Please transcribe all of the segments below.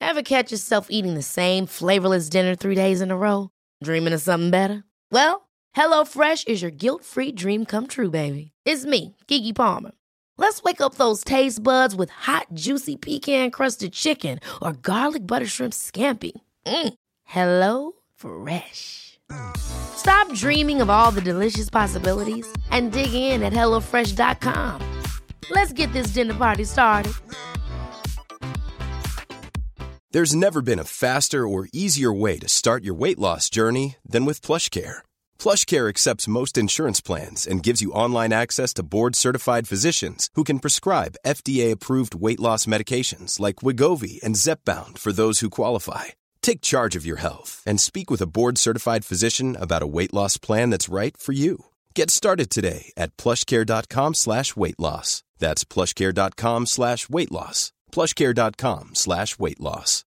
Ever catch yourself eating the same flavorless dinner 3 days in a row? Dreaming of something better? Well, HelloFresh is your guilt-free dream come true, baby. It's me, Keke Palmer. Let's wake up those taste buds with hot, juicy pecan-crusted chicken or garlic butter shrimp scampi. Hello Fresh. Stop dreaming of all the delicious possibilities and dig in at HelloFresh.com. Let's get this dinner party started. There's never been a faster or easier way to start your weight loss journey than with PlushCare. PlushCare accepts most insurance plans and gives you online access to board-certified physicians who can prescribe FDA-approved weight loss medications like Wegovy and Zepbound for those who qualify. Take charge of your health and speak with a board-certified physician about a weight loss plan that's right for you. Get started today at plushcare.com/weightloss. That's plushcare.com/weightloss. plushcare.com/weightloss.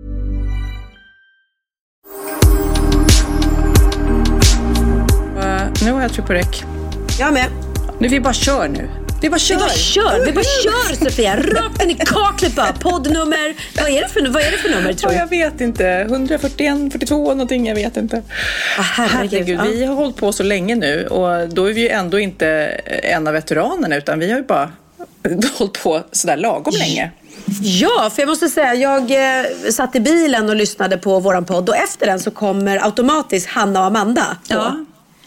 Nu har jag tryckt på räck. Jag med. Nu vi bara kör nu. Vi bara kör Sofia. Rakt in i kaklet bara. Poddnummer. Vad är det för nummer tror du? Jag vet inte. 141, 42 någonting, jag vet inte. Herregud, vi har hållit på så länge nu. Och då är vi ju ändå inte en av veteranerna. Utan vi har ju bara hållit på sådär lagom länge. Ja, för jag måste säga, jag satt i bilen och lyssnade på våran podd. Och efter den så kommer automatiskt Hanna och Amanda. Ja.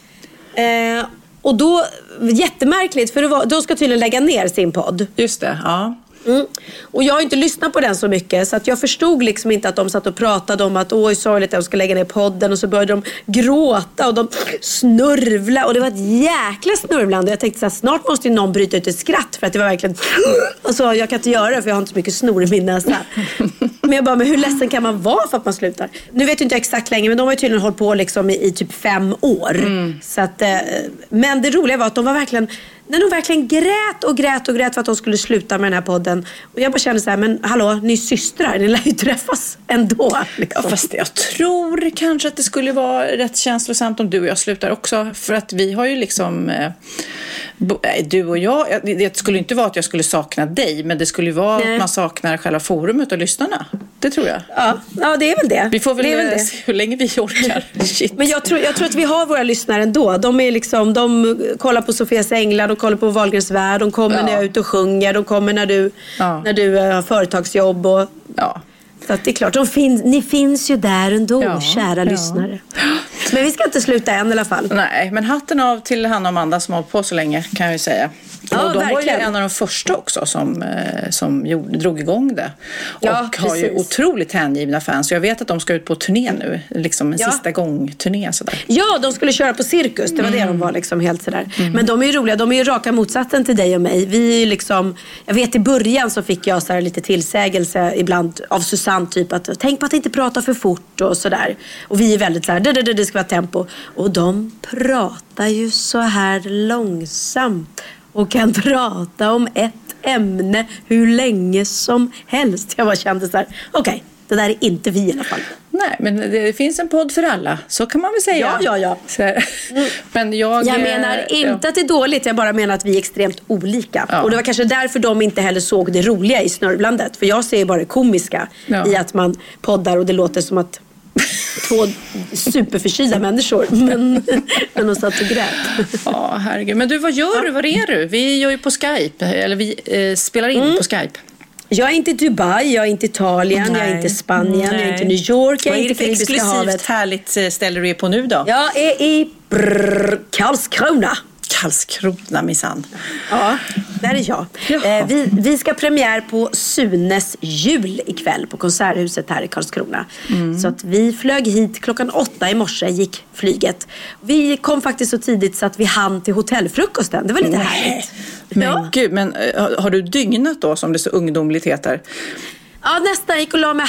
Och då, jättemärkligt, för då ska tydligen lägga ner sin podd. Just det, ja. Och jag har inte lyssnat på den så mycket, så att jag förstod liksom inte att de satt och pratade om att oj, sorgligt, de ska lägga ner podden. Och så började de gråta och de snurvla. Och det var ett jäkla snurvlande. Jag tänkte så här, snart måste ju någon bryta ut ett skratt. För att det var verkligen alltså, jag kan inte göra det för jag har inte så mycket snor i min näsa. Men jag bara, men hur ledsen kan man vara för att man slutar? Nu vet jag inte exakt länge, men de har ju tydligen hållit på liksom i typ 5 år. Så att, men det roliga var att de var verkligen, när de verkligen grät för att de skulle sluta med den här podden. Och jag bara kände så här, men hallå, ni är systrar, ni lär ju träffas ändå. Liksom. Ja, fast jag tror kanske att det skulle vara rätt känslosamt om du och jag slutar också. För att vi har ju liksom, du och jag, det skulle inte vara att jag skulle sakna dig, men det skulle vara att man saknar själva forumet och lyssnarna. Det tror jag. Ja, det är väl det. Vi får väl se hur länge vi orkar. Shit. Men jag tror att vi har våra lyssnare ändå. De är liksom, de kollar på Sofias Änglar, de kollar på Wahlgrens värld, de kommer när jag är ute och sjunger, de kommer när du har företagsjobb och så att det är klart, ni finns ju där ändå, kära lyssnare. Men vi ska inte sluta än i alla fall. Nej, men hatten av till Hanna och Amanda som har hållit på så länge, kan jag ju säga. Och de var ju en av de första också som drog igång det. Och har ju otroligt hängivna fans. Jag vet att de ska ut på turné nu. Liksom en sista gång-turné sådär. Ja, de skulle köra på Cirkus. Det var det de var liksom helt sådär. Men de är ju roliga. De är ju raka motsatsen till dig och mig. Vi är ju liksom, jag vet i början så fick jag så här lite tillsägelse ibland av Susanne typ att tänk på att inte prata för fort och sådär. Och vi är väldigt så här, det ska vara tempo. Och de pratar ju så här långsamt. Och kan prata om ett ämne hur länge som helst. Jag bara kände så här, okej, det där är inte vi i alla fall. Nej, men det finns en podd för alla. Så kan man väl säga. Ja. Men jag menar inte att det är dåligt. Jag bara menar att vi är extremt olika. Och det var kanske därför de inte heller såg det roliga i snörvlandet. För jag ser bara det komiska i att man poddar och det låter som att 2 superförkylda människor. Men de satt och grät. Ja, herregud. Men du, vad gör du? Var är du? Vi gör ju på Skype. Eller vi spelar in på Skype. Jag är inte i Dubai, jag är inte i Italien, jag är inte i Spanien, jag är inte i New York, jag är inte i Karibiska havet. Vad är det för härligt ställe du är på nu då? Jag är i Karlskrona. Karlskrona, minsann. Ja, där är jag. Vi ska premiär på Sunes jul ikväll på Konserthuset här i Karlskrona. Så att vi flög hit 8:00 i morse, gick flyget. Vi kom faktiskt så tidigt så att vi hann till hotellfrukosten. Det var lite härligt. Men gud, men har du dygnat då som det så ungdomligt heter? Ja, nästan gick och la mig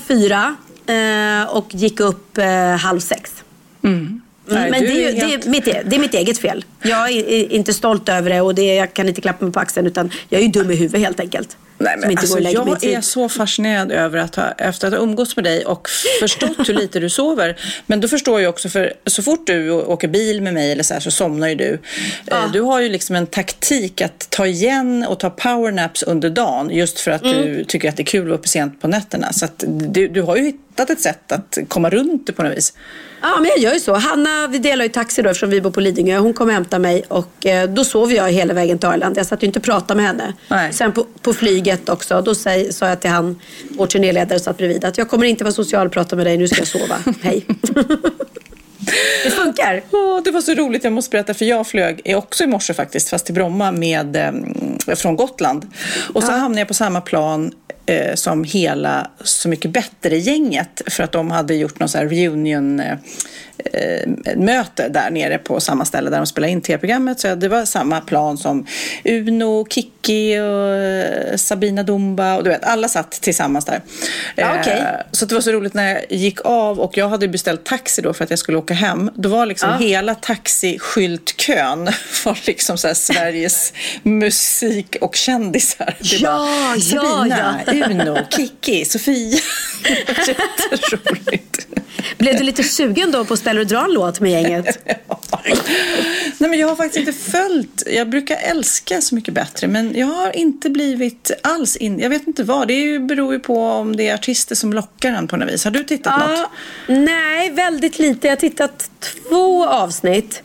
3:30 och gick upp 5:30. Nej, men det är mitt eget fel. Jag är inte stolt över det och jag kan inte klappa mig på axeln utan jag är ju dum i huvudet helt enkelt. Nej, men alltså, jag är så fascinerad över efter att ha umgåtts med dig och förstått hur lite du sover. Men då förstår jag också, för så fort du åker bil med mig eller så somnar ju du. Du har ju liksom en taktik att ta igen och ta powernaps under dagen just för att du tycker att det är kul att vara uppe sent på nätterna. Så att du har ju hittat ett sätt att komma runt det på något vis. Ja, men jag gör ju så. Hanna, vi delar ju taxi då eftersom vi bor på Lidingö. Hon kom och hämtade mig och då sov jag hela vägen till Arlanda. Jag satt ju inte och pratade med henne. Nej. Sen på flyget också, då sa jag till han, vår turnéledare satt bredvid, att jag kommer inte vara social och prata med dig, nu ska jag sova. Hej. Det funkar. Det var så roligt, jag måste berätta, för jag flög också i morse faktiskt, fast till Bromma från Gotland. Och så hamnade jag på samma plan som hela Så mycket bättre-gänget, för att de hade gjort någon så här reunion-möte där nere på samma ställe där de spelade in tv-programmet. Så det var samma plan som Uno, Kikki och Sabina Dumba och du vet, alla satt tillsammans där. Okay. Så det var så roligt när jag gick av och jag hade beställt taxi då för att jag skulle åka hem. Då var liksom hela taxiskyltkön var liksom så här Sveriges musik och kändisar. Det var Sabina, Uno, Kikki, Sofia. Jätteroligt. Blev du lite sugen då på att ställa och dra en låt med gänget? Nej, men jag har faktiskt inte följt. Jag brukar älska Så mycket bättre, men jag har inte blivit alls jag vet inte vad. Det beror ju på om det är artister som lockar en på något vis. Har du tittat något? Nej, väldigt lite. Jag har tittat 2 avsnitt.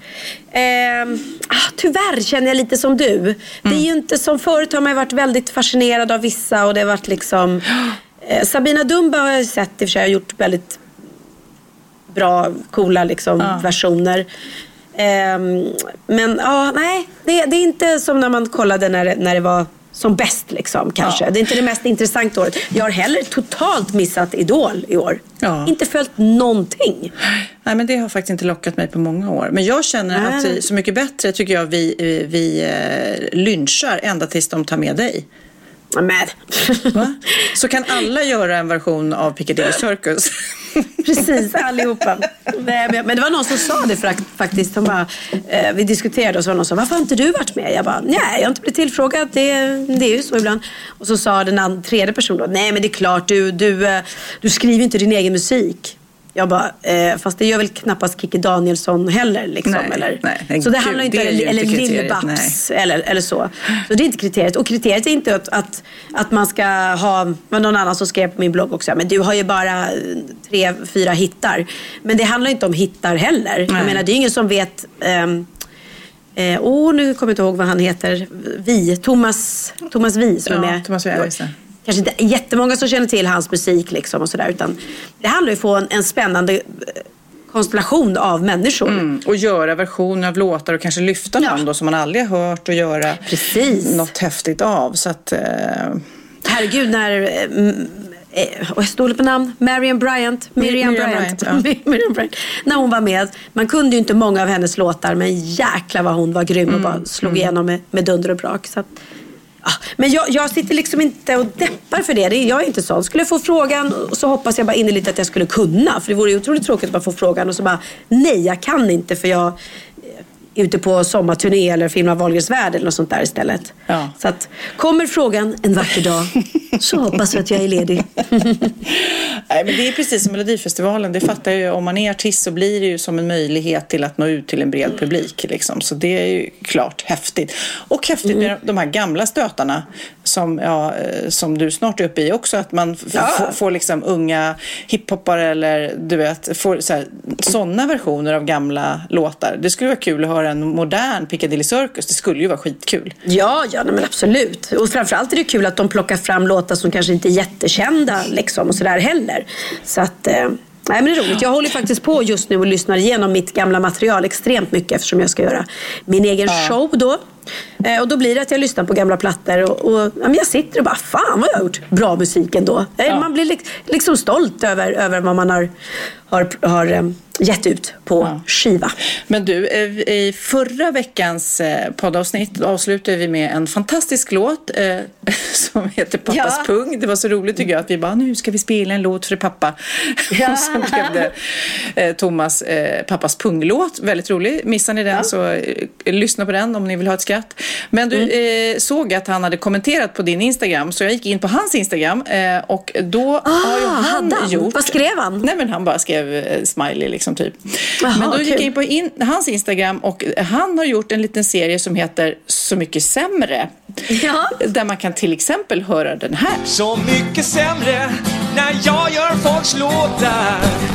Tyvärr känner jag lite som du. Det är ju inte som förut, har man varit väldigt fascinerad av vissa och det har varit liksom Sabina Dumba har jag sett, i och för sig har gjort väldigt bra, coola liksom versioner. Men nej, det är inte som när man kollade när det var som bäst liksom, kanske. Det är inte det mest intressanta året. Jag har heller totalt missat Idol i år. Inte följt någonting. Nej, men det har faktiskt inte lockat mig på många år. Men jag känner att Så mycket bättre tycker jag vi lynchar ända tills de tar med dig. Med. Så kan alla göra en version av Piccadilly Circus. Precis, allihopa. Men det var någon som sa det faktiskt. Vi diskuterade och så var någon som sa, varför har inte du varit med? Jag bara, nej, jag har inte blivit tillfrågad. Det är ju så ibland. Och så sa den tredje personen då, nej men det är klart, du skriver inte din egen musik. Jag bara, fast det gör väl knappast Kikki Danielsson heller liksom, nej, så det handlar inte eller Lill-Babs eller så. Så det är inte kriteriet. Och kriteriet är inte att man ska ha, men någon annan som skrev på min blogg också, men du har ju bara 3-4 hittar. Men det handlar inte om hittar heller. Nej. Jag menar, det är ingen som vet nu kommer jag inte ihåg vad han heter. Thomas Vi som är med. Thomas Vi, just det. Kanske inte jättemånga som känner till hans musik liksom och sådär, utan det handlar ju om att få en spännande konstellation av människor. Och göra versioner av låtar och kanske lyfta någon då som man aldrig har hört och göra något häftigt av. Så att, herregud, när jag stod på namn, Miriam Bryant. När hon var med, man kunde ju inte många av hennes låtar, men jäkla vad hon var grym och bara slog igenom med dunder och brak. Så att, men jag sitter liksom inte och deppar för det. Jag är inte sån. Skulle jag få frågan så hoppas jag bara innerligt att jag skulle kunna. För det vore ju otroligt tråkigt att bara få frågan och så bara, nej, jag kan inte för jag är ute på sommarturné eller filmar Wahlgrens värld eller något sånt där istället. Så att, kommer frågan en vacker dag så hoppas jag att jag är ledig. Nej, men det är precis som Melodifestivalen. Det fattar ju, om man är artist så blir det ju som en möjlighet till att nå ut till en bred publik liksom. Så det är ju klart häftigt. Och häftigt med de här gamla stötarna som du snart är uppe i också, att man får liksom unga hiphoppare eller du vet, får sådana versioner av gamla låtar. Det skulle vara kul att höra en modern Piccadilly Circus. Det skulle ju vara skitkul. Ja, men absolut. Och framförallt är det kul att de plockar fram låtar som kanske inte är jättekända liksom, och sådär heller. Så att nej, men det är roligt. Jag håller faktiskt på just nu och lyssnar igenom mitt gamla material extremt mycket eftersom jag ska göra min egen show då Och då blir det att jag lyssnar på gamla plattor och jag sitter och bara, fan vad jag har gjort bra musik ändå. Man blir liksom stolt över vad man har gett ut på skiva. Men du, i förra veckans poddavsnitt avslutade vi med en fantastisk låt som heter Pappas pung. Det var så roligt tycker jag att vi bara, nu ska vi spela en låt för pappa. Och sen blev det Thomas Pappas punglåt. Väldigt rolig. Missar ni den så lyssna på den om ni vill ha ett skratt. Men du såg att han hade kommenterat på din Instagram, så jag gick in på hans Instagram och då har ju han gjort... Vad skrev han? Nej, men han bara skrev smiley liksom typ. Men då gick jag in på hans Instagram och han har gjort en liten serie som heter Så mycket sämre. Där man kan till exempel höra den här. Så mycket sämre när jag gör folks låtar.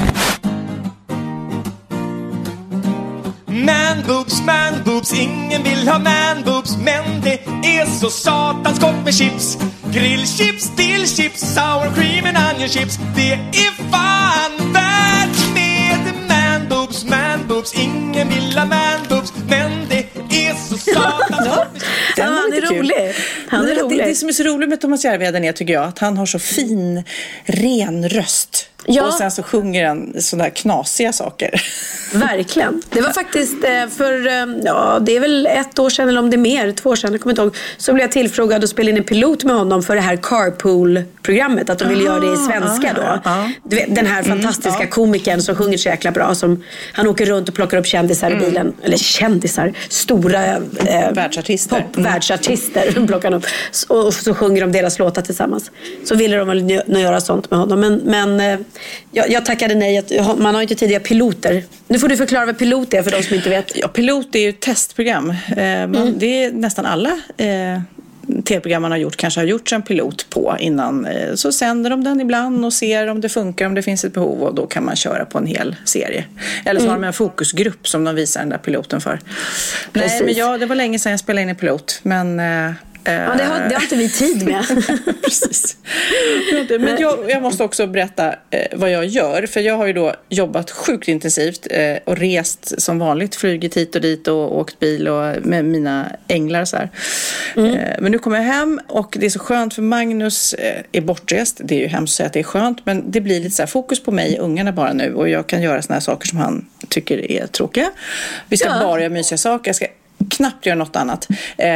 Man boobs, ingen vill ha man boobs, men det är så satans gott med chips. Grillchips, dillchips, sour cream and onion chips. Det är fan värt med man boobs, ingen vill ha man boobs, men det är så satans gott med chips. Han är rolig. Det som är så roligt med Thomas Järvheden är, tycker jag, att han har så fin, ren röst. Ja. Och sen så sjunger han sådana här knasiga saker. Verkligen. Det var faktiskt det är väl 1 år sedan eller om det är mer, 2 år sedan, jag kommer inte ihåg, så blev jag tillfrågad att spela in en pilot med honom för det här Carpool-programmet, att de ville göra det i svenska då. Du vet, den här fantastiska komikern som sjunger så jäkla bra, som han åker runt och plockar upp kändisar i bilen, eller kändisar, stora världsartister. Världsartister plockar han upp, och så sjunger de deras låtar tillsammans. Så ville de väl göra sånt med honom, men jag tackade nej. Man har inte tidigare piloter. Nu får du förklara vad pilot är för de som inte vet. Ja, pilot är ju ett testprogram. Det är nästan alla tv-program man har gjort kanske har gjort en pilot på innan. Så sänder de den ibland och ser om det funkar, om det finns ett behov, och då kan man köra på en hel serie. Eller så har de en fokusgrupp som de visar den där piloten för. Nej, men det var länge sedan jag spelade in en pilot, men... det har inte vi tid med. Precis. Men jag måste också berätta vad jag gör. För jag har ju då jobbat sjukt intensivt och rest som vanligt. Flugit hit och dit och åkt bil och med mina änglar så här. Men nu kommer jag hem och det är så skönt för Magnus är bortrest. Det är ju hemskt att säga att det är skönt, men det blir lite så här fokus på mig och ungarna bara nu. Och jag kan göra såna här saker som han tycker är tråkiga. Vi ska bara göra mysiga saker. Jag ska knappt göra något annat.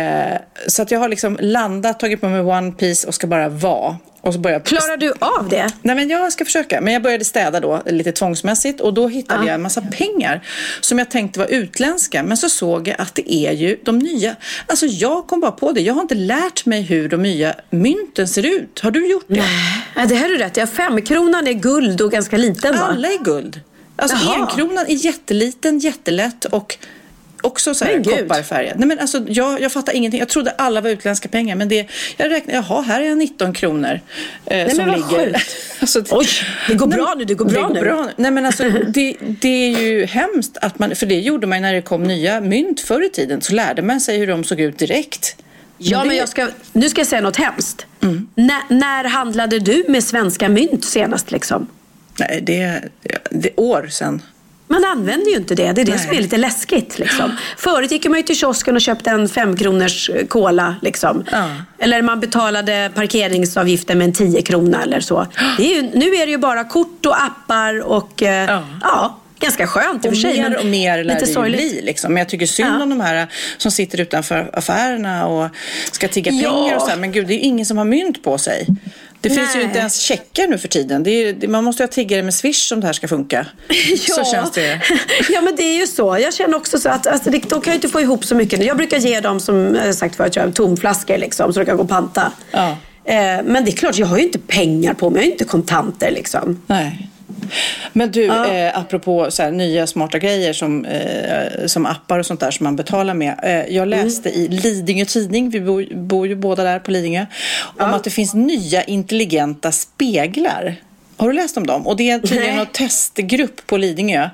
Så att jag har liksom landat, tagit på mig One Piece och ska bara vara. Och så klarar du av det? Nej, men jag ska försöka. Men jag började städa då lite tvångsmässigt, och då hittade jag en massa pengar som jag tänkte var utländska. Men så såg jag att det är ju de nya. Alltså jag kom bara på det. Jag har inte lärt mig hur de nya mynten ser ut. Har du gjort det? Nej, det här är rätt. 5-kronan är guld och ganska liten, va? Alla är guld. Alltså 1-kronan är jätteliten, jättelätt och också så här kopparfärgad. Nej, men alltså jag fattar ingenting. Jag trodde alla var utländska pengar, men jag räknade, här är 19 kronor som ligger. Alltså, oj, det går bra nu, det går bra nu. Nej, men alltså det är ju hemskt att man, för det gjorde man när det kom nya mynt förr i tiden, så lärde man sig hur de såg ut direkt. Men nu ska jag säga något hemskt. När handlade du med svenska mynt senast liksom? Nej, det är år sedan. Man använder ju inte det. Det är det som är lite läskigt liksom. Förut gick man ju till kiosken och köpte en 5-kronors cola liksom. Eller man betalade parkeringsavgiften med en 10 krona eller så. Nu är det ju bara kort och appar och ganska skönt i och för sig. Mer och mer lär det ju bli liksom. Men jag tycker synd om de här som sitter utanför affärerna och ska tigga pengar och så här. Men gud, det är ju ingen som har mynt på sig. Det finns ju inte ens checkar nu för tiden. Man måste ju ha tiggare med Swish om det här ska funka. Så känns det. Ja, men det är ju så. Jag känner också så att de kan ju inte få ihop så mycket. Jag brukar ge dem, som jag sagt förut, tomflaskor liksom, så de kan gå och panta. Men det är klart, jag har ju inte pengar på mig. Jag har ju inte kontanter liksom. Nej. Men du, apropå så här, nya smarta grejer som appar och sånt där som man betalar med. Jag läste i Lidingö tidning, vi bor ju båda där på Lidingö, om att det finns nya intelligenta speglar. Har du läst om dem? Och det är tydligen en testgrupp på Lidingö.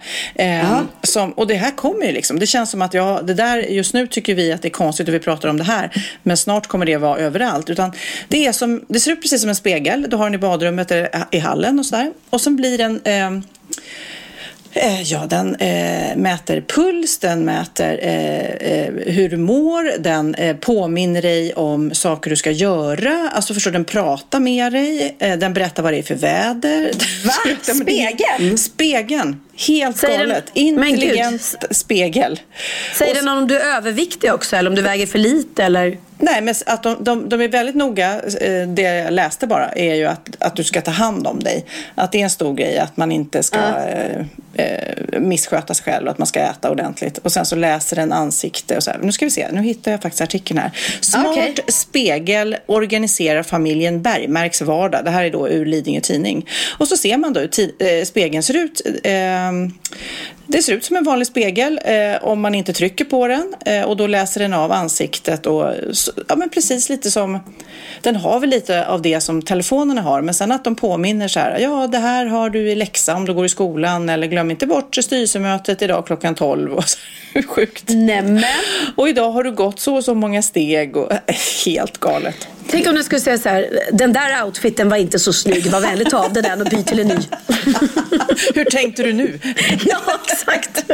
Och det här kommer ju liksom. Det känns som att det där, just nu tycker vi att det är konstigt och vi pratar om det här. Men snart kommer det vara överallt. Utan det ser ut precis som en spegel. Du har den i badrummet eller i hallen och sådär. Och så blir den... Ja, den mäter puls, den mäter hur du mår, den påminner dig om saker du ska göra. Alltså förstår, den pratar med dig, den berättar vad det är för väder. Va? Spegeln? Spegeln. Helt galet. Intelligent spegel. Säger den om du är överviktig också eller om du väger för lite eller? Nej, men att de är väldigt noga. Det jag läste bara är ju att du ska ta hand om dig. Att det är en stor grej att man inte ska missköta sig själv och att man ska äta ordentligt. Och sen så läser den ansikte och så här. Nu ska vi se, nu hittar jag faktiskt artikeln här. Smart spegel organiserar familjen Bergmarks vardag. Det här är då ur Lidingö tidning. Och så ser man då hur spegeln ser ut. Det ser ut som en vanlig spegel om man inte trycker på den och då läser den av ansiktet och ja, men precis lite som den har väl lite av det som telefonerna har, men sen att de påminner så här, ja det här har du i läxa om du går i skolan eller glöm inte bort styrelsemötet idag klockan 12 och så. Sjukt. Nämen. Och idag har du gått så många steg och helt galet. Tänk om jag skulle säga så här, den där outfiten var inte så snygg, var väldigt av det där och byt till en ny. Hur tänkte du nu? Ja, exakt.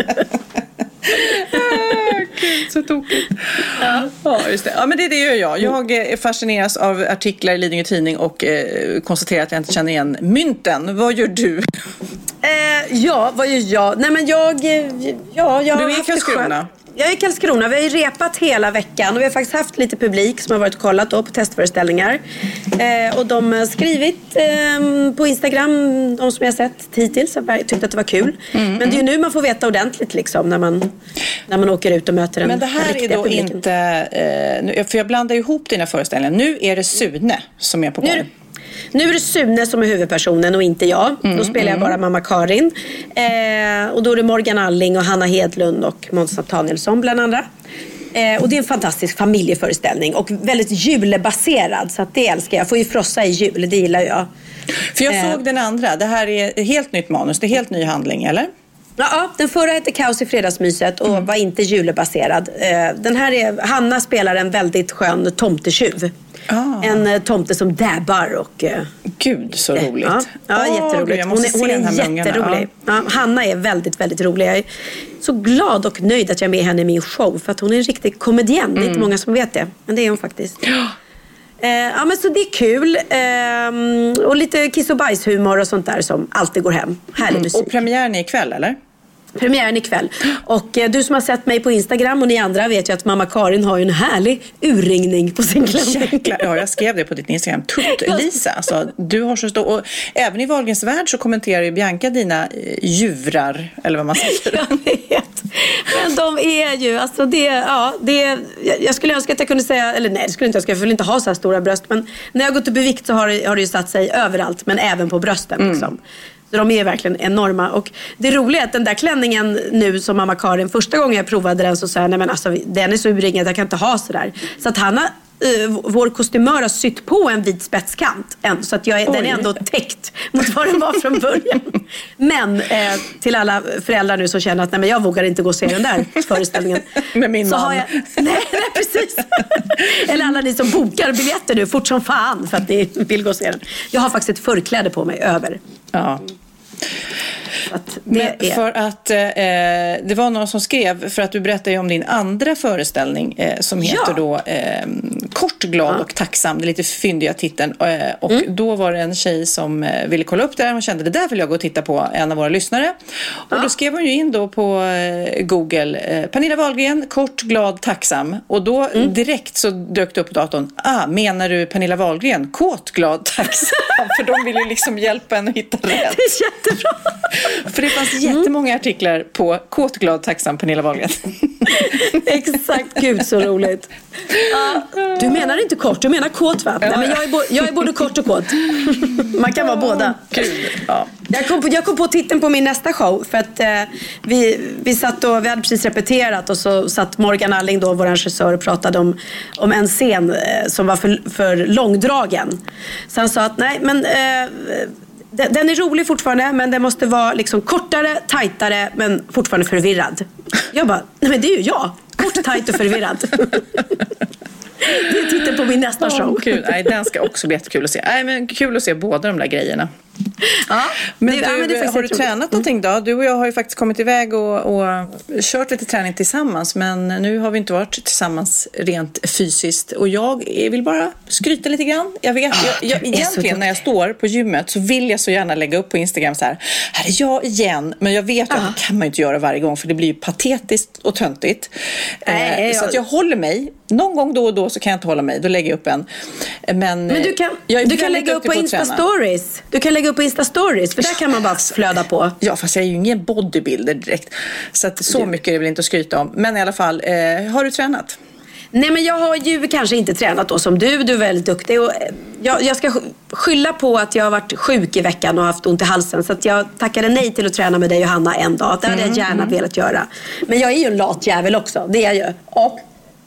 Gud, så tokigt. Ja, just det. Ja, men det gör jag. Jag fascineras av artiklar i Lidingö tidning och konstaterar att jag inte känner igen mynten. Vad gör du? Ja, vad gör jag? Nej, men jag du har är i Karlskrona. Jag är i Karlskrona. Vi har ju repat hela veckan och vi har faktiskt haft lite publik som har varit och kollat då på testföreställningar. Och de har skrivit på Instagram, de som jag har sett hittills, har tyckt att det var kul. Men det är ju nu man får veta ordentligt liksom, när man åker ut och möter den riktiga publiken. Men det här är då publiken. Inte, för jag blandar ihop dina föreställningar. Nu är det Sune som är på gång. Nu är det Sune som är huvudpersonen och inte jag. Då spelar jag bara mamma Karin. Och då är det Morgan Alling och Hanna Hedlund och Måns Nathanielsson bland andra. Och det är en fantastisk familjeföreställning och väldigt julbaserad, så att det älskar jag. Får ju frossa i jul, det gillar jag. För jag såg den andra, det här är helt nytt manus, det är helt ny handling, eller? Ja, den förra hette Kaos i fredagsmyset och var inte julebaserad. Den här Hanna spelar en väldigt skön tomtetjuv. En tomte som dabbar och... Gud, så roligt. Ja, jätteroligt. Hon är jätterolig. Ja, Hanna är väldigt, väldigt rolig. Jag är så glad och nöjd att jag är med henne i min show. För att hon är en riktig komedian. Det är inte många som vet det. Men det är hon faktiskt. Ja, men så det är kul. Och lite kiss- och bajshumor och sånt där som alltid går hem. Härlig musik. Och premiären är ikväll, eller? Premiären ikväll. Och du som har sett mig på Instagram och ni andra vet ju att mamma Karin har ju en härlig urringning på sin klänning. Ja, jag skrev det på ditt Instagram. Tutt-Lisa, alltså, du har så stor... Och även i Wahlgrens värld så kommenterar ju Bianca dina djurar, eller vad man säger. Jag vet. Men de är ju, alltså jag skulle önska att jag kunde säga, eller nej, det skulle inte jag vill inte ha så här stora bröst, men när jag gått upp i vikt så har det ju satt sig överallt, men även på brösten liksom. Så de är verkligen enorma. Och det roliga är att den där klänningen nu som mamma Karin, första gången jag provade den så sa jag, nej men alltså den är så urringad, jag kan inte ha sådär. Så att Hanna, vår kostymör, har sytt på en vit spetskant. Så att den är ändå täckt mot vad den var från början. Men till alla föräldrar nu som känner att nej men jag vågar inte gå och se den där föreställningen. Med min man. Nej, precis. Eller alla ni som bokar biljetter nu fort som fan för att ni vill gå och se den. Jag har faktiskt ett förkläde på mig över. Ja. För att det var någon som skrev, för att du berättade ju om din andra föreställning som heter då Kort, glad och tacksam. Det är lite fyndiga titeln. Och då var det en tjej som ville kolla upp det där och kände det där vill jag gå och titta på, en av våra lyssnare. Och då skrev hon ju in då på Google Pernilla Wahlgren, kort, glad, tacksam. Och då direkt så dök det upp på datorn. Menar du Pernilla Wahlgren? Kåt, glad, tacksam. För de vill ju liksom hjälpa en att hitta rätt. Det är jättebra. För det fanns jättemånga artiklar på kåt, glad, tacksam Pernilla Wahlgren. Exakt, gud så roligt. Du menar inte kort, du menar kåt, va? Nej, men jag är både kort och kåt. Man kan vara båda. Kul. Ja. Jag kom på titeln på min nästa show. För att vi satt och vi hade precis repeterat. Och så satt Morgan Alling då, vår regissör, och pratade om en scen som var för långdragen. Så han sa att nej, men den är rolig fortfarande, men den måste vara liksom kortare, tajtare, men fortfarande förvirrad. Jag bara, nej men det är ju jag. Kort, tajt och förvirrad. Det är titeln på min nästa show. Kul. Nej, den ska också bli jättekul att se. Nej, men kul att se båda de där grejerna. Men har du tränat någonting då? Du och jag har ju faktiskt kommit iväg och kört lite träning tillsammans, men nu har vi inte varit tillsammans rent fysiskt. Och jag vill bara skryta lite grann. Jag vet, egentligen när jag står på gymmet så vill jag så gärna lägga upp på Instagram så här är jag igen. Men jag vet att det kan man inte göra varje gång, för det blir ju patetiskt och töntigt. Så att jag håller mig. Någon gång då och då så kan jag inte hålla mig. Då lägger jag upp en. Men du kan lägga upp på Insta-stories. Du kan lägga upp på Insta-stories, för där kan man bara flöda på. Ja, fast jag är ju ingen bodybuilder direkt. Så att så mycket är det väl inte att skryta om. Men i alla fall, har du tränat? Nej, men jag har ju kanske inte tränat då som du. Du är väldigt duktig. Och jag ska skylla på att jag har varit sjuk i veckan och haft ont i halsen. Så att jag tackade nej till att träna med dig och Hanna en dag. Det hade jag gärna velat göra. Men jag är ju en lat jävel också. Det är jag ju. Och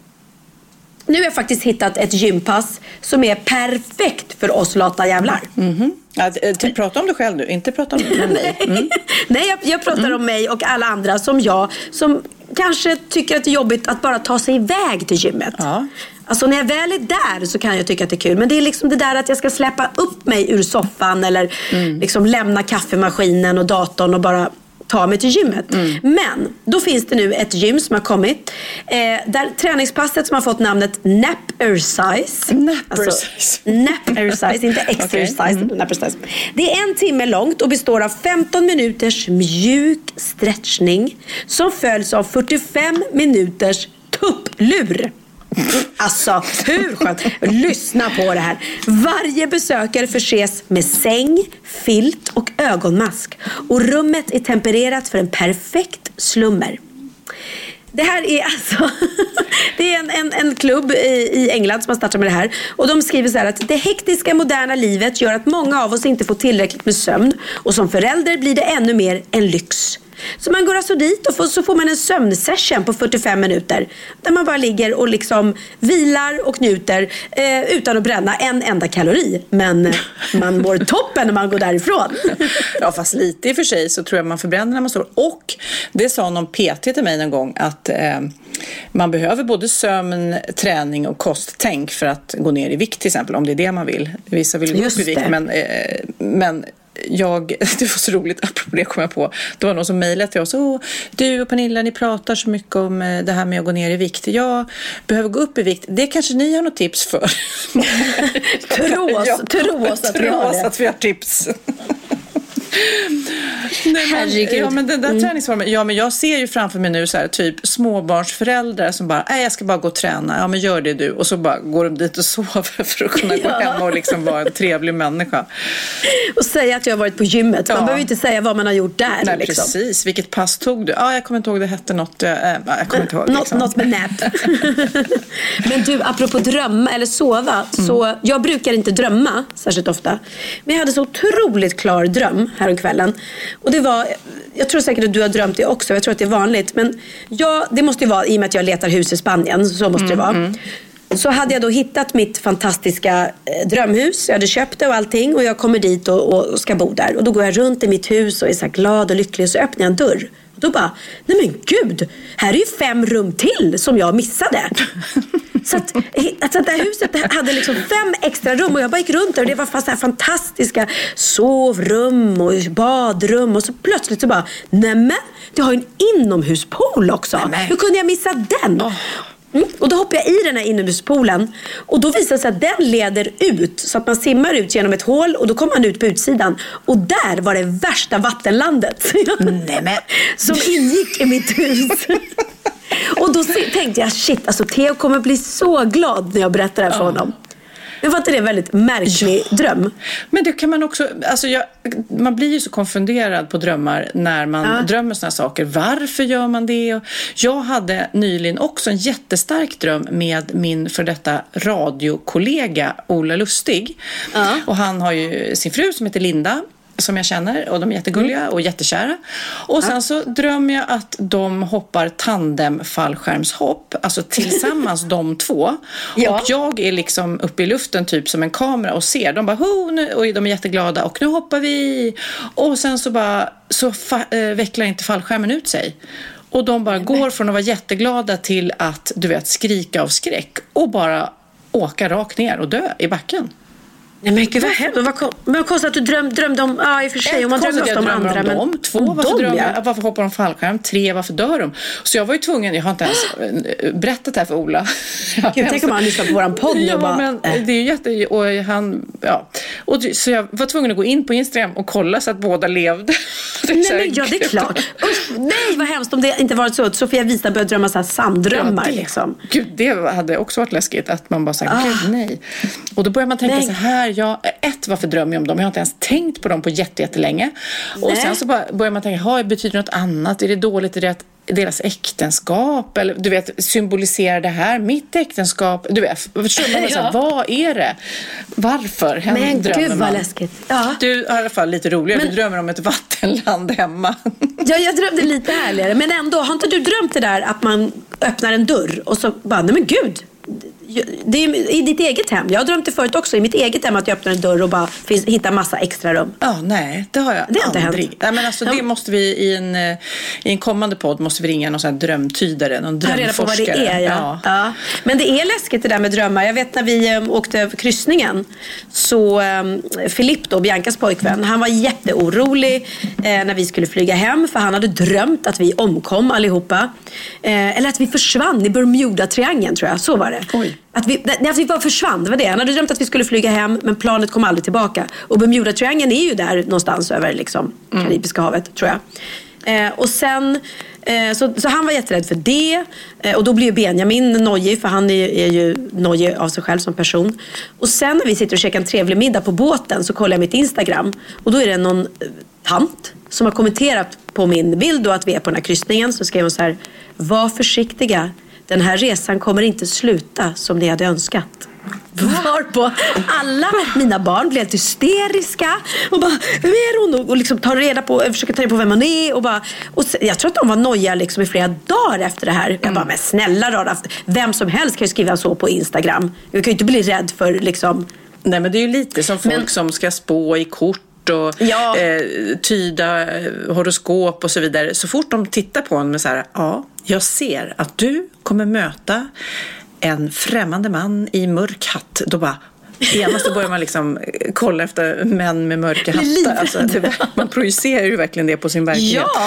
nu har jag faktiskt hittat ett gympass som är perfekt för oss lata jävlar. Prata om dig själv nu, inte prata om mig. Nej, jag pratar om mig och alla andra som kanske tycker att det är jobbigt att bara ta sig iväg till gymmet. Ja. Alltså när jag väl är där så kan jag tycka att det är kul. Men det är liksom det där att jag ska släppa upp mig ur soffan eller liksom lämna kaffemaskinen och datorn och bara ta mig till gymmet. Men då finns det nu ett gym som har kommit där träningspasset som har fått namnet Nap-ercise. Nap-ercise, inte exercise. Nap-ercise. Det är 1 timme långt och består av 15 minuters mjuk stretchning som följs av 45 minuters tupplur. Alltså, hur skönt. Lyssna på det här. Varje besökare förses med säng, filt och ögonmask. Och rummet är tempererat för en perfekt slummer. Det här är alltså det är en klubb i England som har startat med det här. Och de skriver så här att det hektiska moderna livet gör att många av oss inte får tillräckligt med sömn. Och som förälder blir det ännu mer en lyx. Så man går alltså dit och så får man en sömnsession på 45 minuter. Där man bara ligger och liksom vilar och njuter utan att bränna en enda kalori. Men man mår toppen när man går därifrån. Ja, fast lite i och för sig så tror jag man förbränner när man står. Och det sa någon PT till mig någon gång att man behöver både sömn, träning och kosttänk för att gå ner i vikt till exempel. Om det är det man vill. Vissa vill gå upp i vikt men det var så roligt, apropå det kom jag på. Det var någon som mejlade till oss. Du och Pernilla, ni pratar så mycket om det här med att gå ner i vikt. Jag behöver gå upp i vikt. Det kanske ni har något tips för. Tros att vi har tips. Nej, men den där träningsformen, men jag ser ju framför mig nu så här, typ småbarnsföräldrar som bara, jag ska bara gå och träna. Ja, men gör det du. Och så bara går de dit och sover för att kunna gå hem och liksom vara en trevlig människa. Och säga att jag har varit på gymmet. Man behöver inte säga vad man har gjort där. Nej, liksom. Precis. Vilket pass tog du? Jag kommer inte ihåg, det hette något. Jag kommer inte ihåg. Något med nap. Men du, apropå drömma eller sova. Så jag brukar inte drömma särskilt ofta. Men jag hade så otroligt klar dröm häromkvällen. Och det var, jag tror säkert att du har drömt det också. Jag tror att det är vanligt. Men det måste ju vara, i och med att jag letar hus i Spanien. Så måste det vara. Så hade jag då hittat mitt fantastiska drömhus. Jag hade köpt det och allting. Och jag kommer dit och ska bo där. Och då går jag runt i mitt hus och är så här glad och lycklig. Så öppnar jag en dörr. Och då bara, nej men gud. Här är ju 5 rum till som jag missade. Så att det här huset hade liksom 5 extra rum. Och jag bara gick runt där och det var fast så här fantastiska sovrum och badrum. Och så plötsligt så bara, nämen, det har ju en inomhuspool också. Nämen. Hur kunde jag missa den? Och då hoppar jag i den här inomhuspoolen. Och då visar det sig att den leder ut. Så att man simmar ut genom ett hål. Och då kommer man ut på utsidan. Och där var det värsta vattenlandet som ingick i mitt hus. Och då tänkte jag, shit, alltså Theo kommer bli så glad när jag berättar det här för honom. Men var inte det en väldigt märklig dröm? Men det kan man också, alltså man blir ju så konfunderad på drömmar när man drömmer såna saker. Varför gör man det? Och jag hade nyligen också en jättestark dröm med min för detta radiokollega Ola Lustig. Och han har ju sin fru som heter Linda, som jag känner, och de är jättegulliga och jättekära. Och sen så drömmer jag att de hoppar tandem-fallskärmshopp, alltså tillsammans de två. Och jag är liksom uppe i luften typ som en kamera och ser. De bara, och de är jätteglada och nu hoppar vi. Och sen så bara vecklar inte fallskärmen ut sig. Och de bara går från att vara jätteglada till att, du vet, skrika av skräck och bara åka rakt ner och dö i backen. Nej men gud vad hemskt. Men konstigt att du drömde om, ja i och för sig, om man drömmer ofta om andra. Om dem. 2, varför hoppar de fallskärm? 3, varför dör de? Så jag var ju tvungen, jag har inte ens berättat det här för Ola. Gud, tänk om han lyssnar på våran podd och bara, men det är ju och han, och så jag var tvungen att gå in på Instagram och kolla så att båda levde. Nej men ja, det är klart. Nej vad hemskt om det inte varit så att Sofia Wistam började drömma så här sanddrömmar liksom. Gud, det hade också varit läskigt att man bara säger gud nej. Och då börjar man tänka så här, varför drömmer jag om dem? Jag har inte ens tänkt på dem på jättelänge. Och sen så börjar man tänka, betyder något annat? Är det dåligt? Är det att deras äktenskap? Eller du vet, symboliserar det här mitt äktenskap? Du vet, vad är det? Varför men drömmer gud vad läskigt. Ja. Du har i alla fall lite roligare. Du drömmer om ett vattenland hemma. Ja, jag drömde lite härligare. Men ändå, har inte du drömt det där att man öppnar en dörr och så bara, nej men gud, det är i ditt eget hem. Jag har drömt det förut också i mitt eget hem att jag öppnar en dörr och bara hittar massa extra rum. Nej, det har jag aldrig. Nej, men alltså, det måste vi i en kommande podd måste vi ringa någon sån här drömtydare, någon drömforskare. Reda på vad det är, ja. Men det är läskigt det där med drömmar. Jag vet när vi åkte kryssningen så Filip då, Biancas pojkvän, han var jätteorolig när vi skulle flyga hem för han hade drömt att vi omkom allihopa. Eller att vi försvann i Bermuda-triangeln tror jag, så var det. Oj. Att vi bara försvann, det var det. Han hade drömt att vi skulle flyga hem men planet kom aldrig tillbaka. Och Bermuda-triangeln är ju där någonstans över liksom, Karibiska havet tror jag. Och sen så han var jätterädd för det. Och då blir ju Benjamin nojig för han är ju nojig av sig själv som person. Och sen när vi sitter och käkar en trevlig middag på båten så kollar jag mitt Instagram. Och då är det någon tant som har kommenterat på min bild då att vi är på den här kryssningen. Så skrev hon så här: var försiktiga. Den här resan kommer inte sluta som ni hade önskat. Varpå alla mina barn blev hysteriska och bara, vem är hon? Och liksom försöker ta reda på vem hon är och jag tror att de var nojiga liksom i flera dagar efter det här. Jag bara, men snälla då, vem som helst kan ju skriva så på Instagram. Jag kan ju inte bli rädd för liksom. Nej men det är ju lite som folk som ska spå i kort och tyda horoskop och så vidare. Så fort de tittar på en med så här, jag ser att du kommer möta en främmande man i mörk hatt. Då bara, genast börjar man liksom kolla efter män med mörka hattar. Alltså, man projicerar ju verkligen det på sin verklighet. Ja,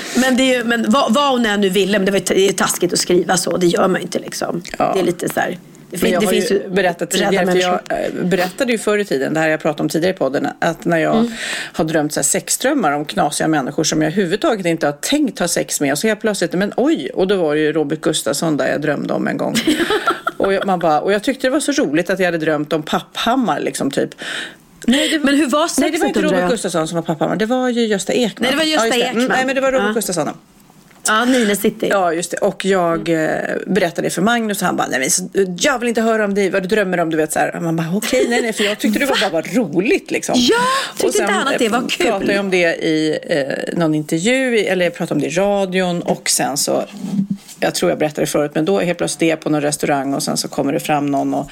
men vad hon nu ville, men det var ju taskigt att skriva så. Det gör man ju inte liksom. Ja. Det är lite så här. Jag har ju berättat tidigare, för jag berättade ju förr i tiden, det här jag pratade om tidigare i podden, att när jag har drömt så här sexdrömmar om knasiga människor som jag överhuvudtaget inte har tänkt ha sex med, och så helt plötsligt, men oj, och då var det ju Robert Gustafsson där jag drömde om en gång. och jag tyckte det var så roligt att jag hade drömt om Papphammar liksom typ. Men hur var sexet? Nej, det var inte Robert Gustafsson som var Papphammar, det var ju Gösta Ekman. Nej, det var Gösta Ekman. Nej, men det var Robert Gustafsson. Ja, Nile City. Ja, just det. Och jag berättade det för Magnus och han bara, nej men jag vill inte höra om dig, vad du drömmer om, du vet så här. Man bara, okej, nej, för jag tyckte det bara var roligt liksom. Ja, tyckte inte han att det var kul? Och sen pratade jag om det i någon intervju, eller jag pratade om det i radion, och sen så, jag tror jag berättade förut, men då helt plötsligt är jag på någon restaurang och sen så kommer det fram någon och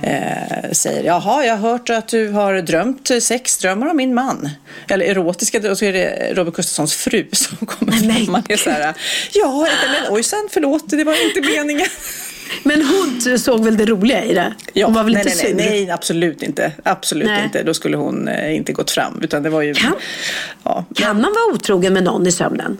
säger, jaha, jag har hört att du har drömt sexdrömmar om min man. Eller erotiska, och så är det Robert Gustafssons fru som kommer fram. Man är så här, ja, men ojsan, förlåt, det var inte meningen. Men hon såg väl det roliga i det? Ja, hon var väl inte nej, absolut inte. Absolut inte. Då skulle hon inte gått fram. Utan det var ju, kan man vara otrogen med någon i sömnen?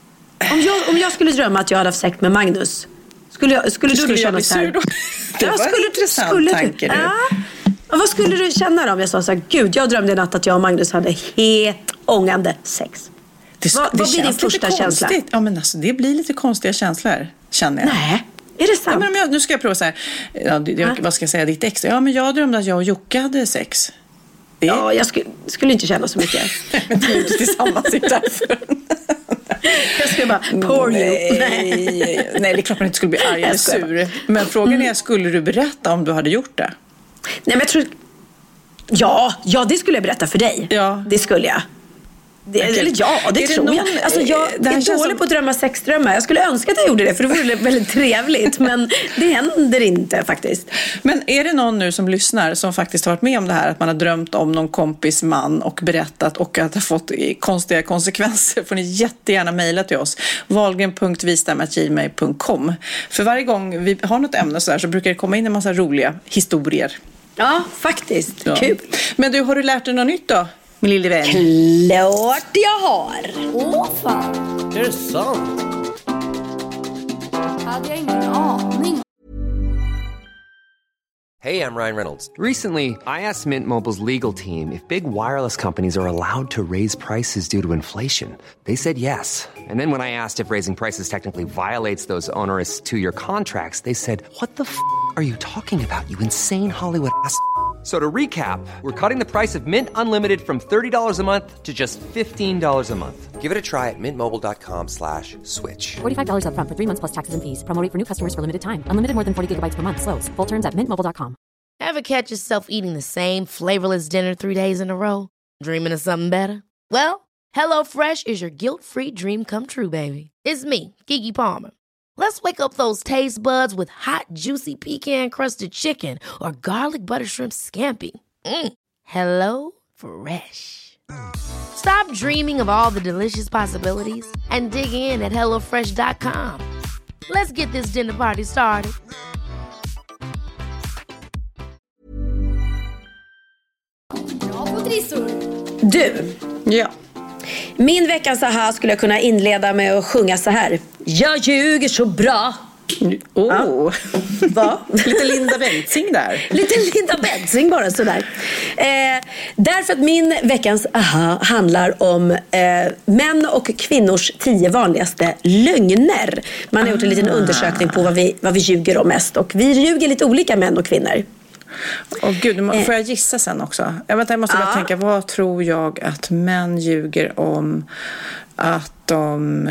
Om jag skulle drömma att jag hade haft sex med Magnus, skulle du känna så här? Det var en intressant tanke nu. Vad skulle du känna då om jag sa så här, gud, jag drömde i natt att jag och Magnus hade helt ångande sex? Vad blir din första känsla? Ja, men alltså, det blir lite konstiga känslor, känner jag. Nej, är det sant? Ja, men nu ska jag prova så här. Vad ska jag säga, ditt ex? Ja, men jag drömde att jag och Jocke hade sex. Ja, jag skulle inte känna så mycket. Men det är inte tillsammans därför. Jag skulle bara, poor you. Nej, det är klart man inte skulle bli arg eller sur. Men frågan är, skulle du berätta om du hade gjort det? Nej, men jag tror... Ja, det skulle jag berätta för dig. Ja. Det skulle jag. Det tror jag. Alltså, jag är dålig på att drömma sexdrömmar. Jag skulle önska att jag gjorde det, för det vore väldigt trevligt. Men det händer inte faktiskt. Men är det någon nu som lyssnar som faktiskt har varit med om det här, att man har drömt om någon kompis man och berättat och att det har fått konstiga konsekvenser, får ni jättegärna mejla till oss. Wahlgren.vistam@gmail.com. För varje gång vi har något ämne så brukar det komma in en massa roliga historier. Ja, faktiskt. Ja. Kul. Men du, har du lärt dig något nytt då, min lille vän? Klart jag har. Åh fan. Är det sant? Hade jag ingen aning. Hey, I'm Ryan Reynolds. Recently, I asked Mint Mobile's legal team if big wireless companies are allowed to raise prices due to inflation. They said yes. And then when I asked if raising prices technically violates those onerous two-year contracts, they said, what the f*** are you talking about, you insane Hollywood ass? So to recap, we're cutting the price of Mint Unlimited from $30 a month to just $15 a month. Give it a try at mintmobile.com/switch. $45 up front for 3 months plus taxes and fees. Promo rate for new customers for limited time. Unlimited more than 40 gigabytes per month. Slows full terms at mintmobile.com. Ever catch yourself eating the same flavorless dinner 3 days in a row? Dreaming of something better? Well, HelloFresh is your guilt-free dream come true, baby. It's me, Keke Palmer. Let's wake up those taste buds with hot, juicy pecan-crusted chicken or garlic butter shrimp scampi. Hello Fresh. Stop dreaming of all the delicious possibilities and dig in at HelloFresh.com. Let's get this dinner party started. Bra på trissor. Du. Ja. Min veckans aha skulle jag kunna inleda med att sjunga så här. Jag ljuger så bra. Ja. Va? Lite Linda Bengtzing där. Lite Linda Bengtzing bara sådär. Därför att min veckans aha handlar om män och kvinnors 10 vanligaste lögner. Man har gjort en liten undersökning på vad vi ljuger om mest. Och vi ljuger lite olika, män och kvinnor. Gud, får jag gissa sen också? Jag måste bara tänka, vad tror jag att män ljuger om? Att de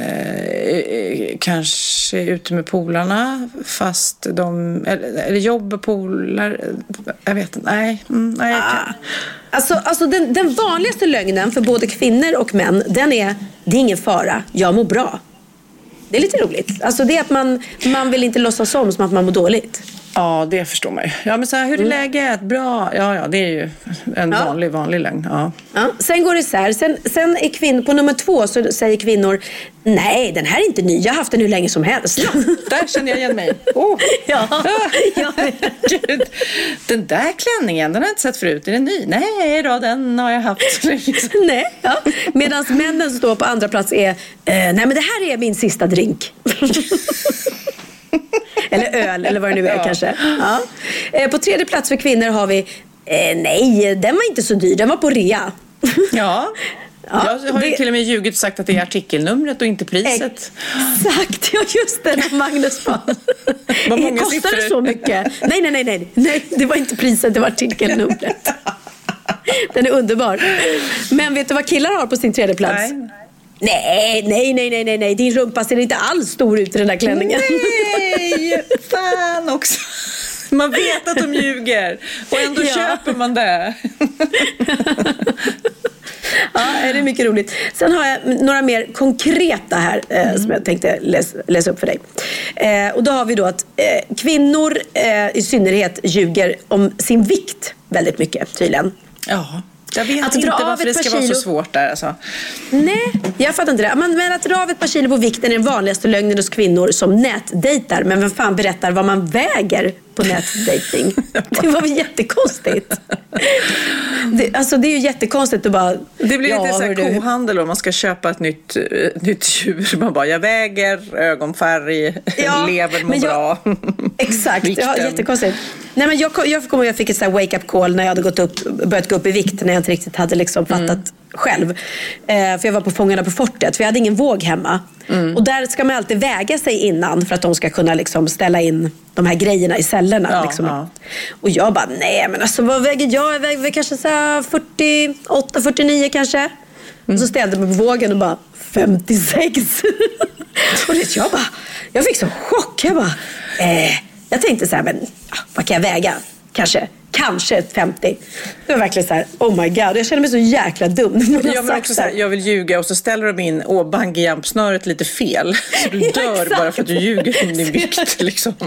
kanske är ute med polarna fast de eller jobbar polar. Jag vet inte. Nej, jag kan. Alltså den vanligaste lögnen för både kvinnor och män, det är ingen fara, jag mår bra. Det är lite roligt. Alltså det är att man vill inte låtsas som att man mår dåligt. Ja, det förstår man ju. Ja, men så här, hur är läget? Bra. Ja, det är ju en vanlig lögn. Ja. Ja, sen går det så här. Sen är kvinnor på nummer 2 så säger kvinnor, nej, den här är inte ny. Jag har haft den hur länge som helst. Ja, där känner jag igen mig. Ja. Gud. Den där klänningen, den har jag inte sett förut. Är den ny? Nej då, den har jag haft. Nej, ja. Medan männen står på andra plats är, nej men det här är min sista drink. Eller öl, eller vad det nu är kanske. Ja. På 3:e plats för kvinnor har vi nej, den var inte så dyr, den var på rea. Ja, jag har ju till och med ljugit och sagt att det är artikelnumret och inte priset. Exakt, ja just det, Magnus fan. Kostar det så mycket? Nej, det var inte priset, det var artikelnumret. Den är underbar. Men vet du vad killar har på sin 3:e plats? Nej, din rumpa ser inte alls stor ut i den där klänningen. Nej, fan också. Man vet att de ljuger och ändå köper man det. Ja, det är mycket roligt. Sen har jag några mer konkreta här som jag tänkte läsa upp för dig. Och då har vi då att kvinnor i synnerhet ljuger om sin vikt väldigt mycket tydligen. Ja. Jag vet att inte varför det ska vara så svårt där alltså. Nej, jag fattar inte det. Men att dra av ett par kilo på vikten är den vanligaste lögnen hos kvinnor som nätdejtar. Men vem fan berättar vad man väger på nätdejting? Det var väl jättekonstigt. Det är ju jättekonstigt att bara... Det blir lite så här kohandel om man ska köpa ett nytt djur. Man bara, jag väger, ögonfärg, lever mår bra. Exakt, ja, jättekonstigt. Nej, men jag fick ett så här wake-up call när jag hade börjat gå upp i vikt när jag inte riktigt hade liksom fattat själv. För jag var på Fångarna på fortet, för jag hade ingen våg hemma. Och där ska man alltid väga sig innan för att de ska kunna liksom ställa in de här grejerna i cellerna. Ja, liksom. ja. Och jag bara, nej men alltså vad väger jag? Jag väger kanske så här 48, 49 kanske. Och så ställde jag mig på vågen och bara 56. Och jag fick så chock. Jag tänkte så här, men vad kan jag väga? Kanske 50. Det var verkligen så här, oh my god, jag känner mig så jäkla dum. Men också så här, jag vill ljuga och så ställer de in bungee-jump-snöret lite fel. Så du dör bara för att du ljuger om din vikt liksom.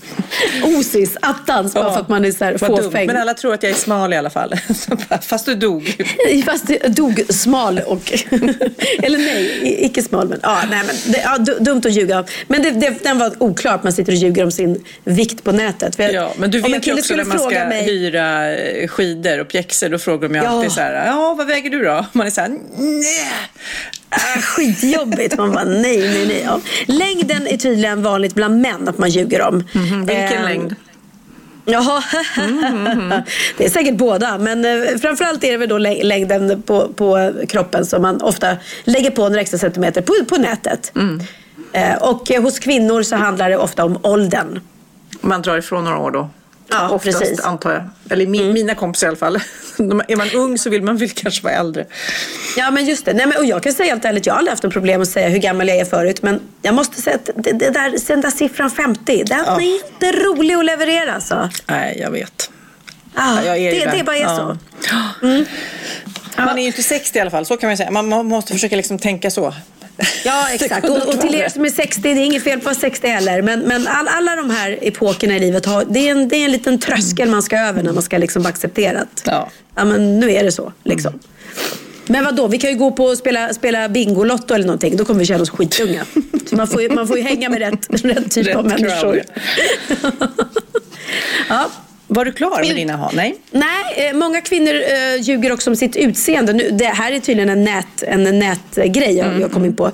Osis, attans, bara för att man är så här fåfäng. Men alla tror att jag är smal i alla fall. Fast du dog. Fast du dog smal och... eller nej, icke smal. Men, nej, men dumt att ljuga. Men den var oklar att man sitter och ljuger om sin vikt på nätet. Ja, men du vet ju också när man ska hyra skidor och pjäxor, då frågar de ju alltid så här, vad väger du då? Man är så här, nej. Skitjobbigt. Man bara nej. Ja. Längden är tydligen vanligt bland män att man ljuger om. Vilken längd? Jaha, det är säkert båda. Men framförallt är det väl då längden på kroppen som man ofta lägger på några extra centimeter på nätet. Och hos kvinnor så handlar det ofta om åldern. Man drar ifrån några år då. Ja, oftast, precis. Antar jag. Eller mina kompisar i alla fall. Är man ung så vill man väl kanske vara äldre. Ja, men just det. Nej, men, och jag kan säga helt ärligt, jag har aldrig haft något problem att säga hur gammal jag är förut. Men jag måste säga att den där siffran 50, den är inte rolig att leverera alltså. Nej, jag vet. Det bara är så. Man är ju inte 60 i alla fall, så kan man säga. Man måste försöka liksom tänka så. Ja, exakt. Och till er som är 60, det är inget fel på att vara 60 heller. Men alla de här epokerna i livet det är en liten tröskel man ska över när man ska liksom vara accepterat. Ja, men nu är det så liksom. Men vadå, vi kan ju gå på och spela bingolotto eller någonting. Då kommer vi känna oss skitunga. Så man får ju hänga med rätt typ av människor. Ja. Var du klar med dina Nej, många kvinnor ljuger också om sitt utseende. Det här är tydligen en nätgrej jag kom in på.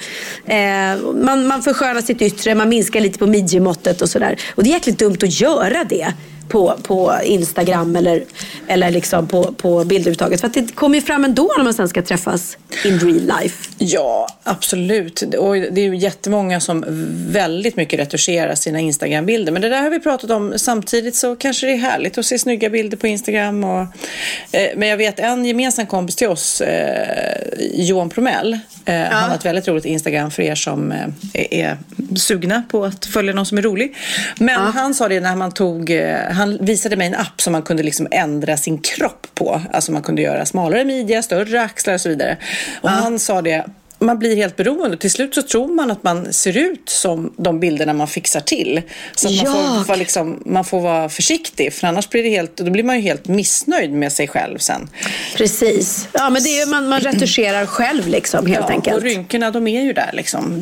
Man förskönar sitt yttre, man minskar lite på midjemåttet och sådär. Och det är jäkligt dumt att göra det på Instagram eller liksom på bilduttaget. För att det kommer ju fram ändå när man sen ska träffas in real life. Ja, absolut. Och det är ju jättemånga som väldigt mycket retuscherar sina Instagram-bilder. Men det där har vi pratat om. Samtidigt så kanske det är härligt att se snygga bilder på Instagram. Men jag vet en gemensam kompis till oss, Johan Promell. Han har ett väldigt roligt Instagram för er som är sugna på att följa någon som är rolig. Men han sa det när han visade mig en app som man kunde liksom ändra sin kropp på. Alltså man kunde göra smalare midja, större axlar och så vidare. Och han sa det, man blir helt beroende. Till slut så tror man att man ser ut som de bilderna man fixar till. Så att man får vara försiktig. För annars då blir man ju helt missnöjd med sig själv sen. Precis. Ja, men det är ju, man retuscherar själv liksom, helt enkelt. Och rynkorna, de är ju där liksom.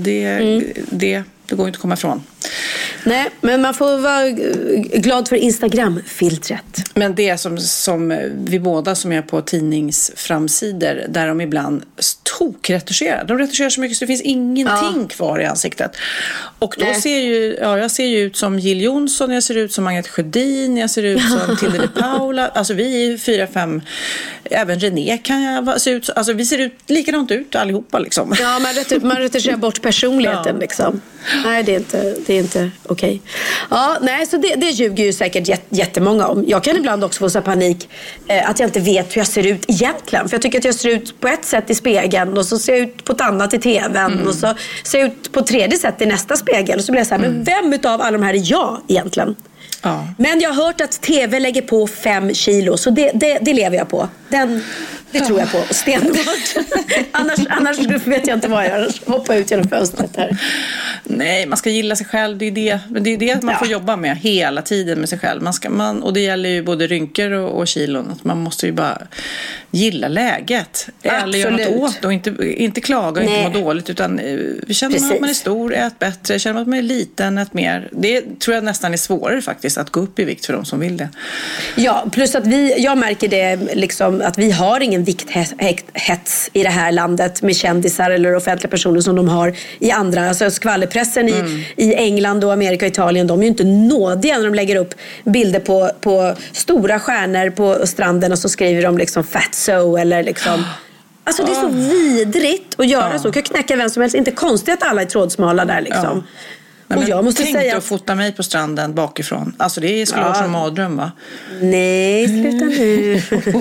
Det går inte att komma ifrån. Nej, men man får vara glad för Instagram-filtret. Men det som vi båda som är på tidningsframsidor, där de ibland tokretuscherar. De retuscherar så mycket så det finns ingenting kvar i ansiktet. Och då jag ser ju ut som Jill Johnson, jag ser ut som Agneta Sjödin, jag ser ut som Tilde de Paula. Alltså vi är 4-5, även René kan jag se ut. Alltså vi ser ut likadant ut allihopa liksom. Ja, man retuscherar bort personligheten liksom. Nej, det är inte okej. Ja, nej, så det ljuger ju säkert jättemånga om. Jag kan ibland också få så panik att jag inte vet hur jag ser ut egentligen. För jag tycker att jag ser ut på ett sätt i spegeln och så ser jag ut på ett annat i tvn och så ser jag ut på ett tredje sätt i nästa spegel. Och så blir jag så här, men vem utav alla de här är jag egentligen? Ja. Men jag har hört att tv lägger på 5 kilo, så det lever jag på. Det tror jag på, stenhårt. annars vet jag inte vad jag gör. Hoppa ut genom fönstret här. Nej, man ska gilla sig själv. Det är det man får jobba med hela tiden med sig själv. Och det gäller ju både rynkor och kilon. Att man måste ju bara gilla läget. Eller göra något åt och inte klaga och inte må dåligt. Utan känner man att man är stor, ät bättre. Känner man att man är liten, ät mer. Det tror jag nästan är svårare faktiskt att gå upp i vikt för de som vill det. Ja, plus att jag märker det liksom, att vi har ingen vikthets i det här landet med kändisar eller offentliga personer som de har i andra. Alltså skvallerpressen i England och Amerika och Italien, de är ju inte nådiga när de lägger upp bilder på stora stjärnor på stranden och så skriver de liksom fatso eller liksom... Alltså det är så vidrigt att göra så. Kan knäcka vem som helst. Inte konstigt att alla är trådsmala där liksom. Nej, och jag måste säga att fota mig på stranden bakifrån. Alltså det skulle vara som en mardröm, va? Nej, sluta nu.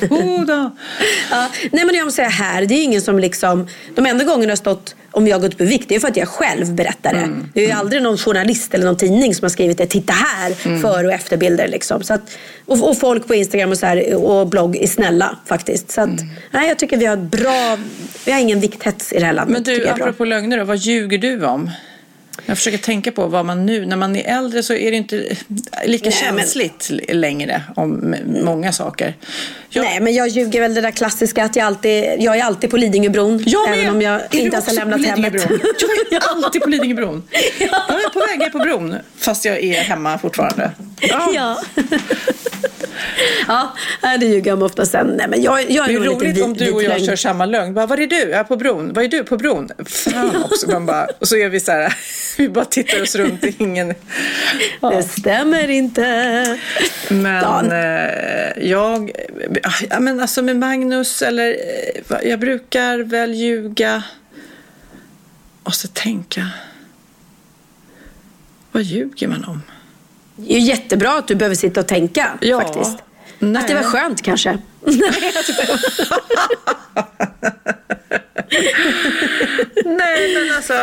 Nej, men jag måste säga här, det är ingen som liksom, de enda gångerna har stått om jag har gått upp i vikt, det är för att jag själv berättar det. Det är ju aldrig någon journalist eller någon tidning som har skrivit det. Titta här, för- och efterbilder liksom. Så att, och folk på Instagram och så här, och blogg är snälla faktiskt. Så att, nej, jag tycker vi har ingen vikthets i det här landet. Men du, apropå lögner då, vad ljuger du om? Jag försöker tänka på vad man nu, när man är äldre så är det inte lika känsligt längre om många saker. Nej, men jag ljuger väl det där klassiska att jag är alltid på Lidingöbron. Även om jag inte ens har lämnat hemmet. Jag är alltid på Lidingöbron. Jag är på väg på bron, fast jag är hemma fortfarande. Ja. Ja, det ljuger man ofta sen. Nej, men jag är det är nog roligt lite om du och jag kör samma lögn. Var är du? Jag är på bron. Var är du? På bron. Fan också. Man bara, och så är vi så här, vi bara tittar oss runt. Ingen... Ja. Det stämmer inte. Men men alltså med Magnus, eller jag brukar väl ljuga och så tänka, vad ljuger man om? Det är ju jättebra att du behöver sitta och tänka, faktiskt. Nej. Att det var skönt kanske. Nej, men alltså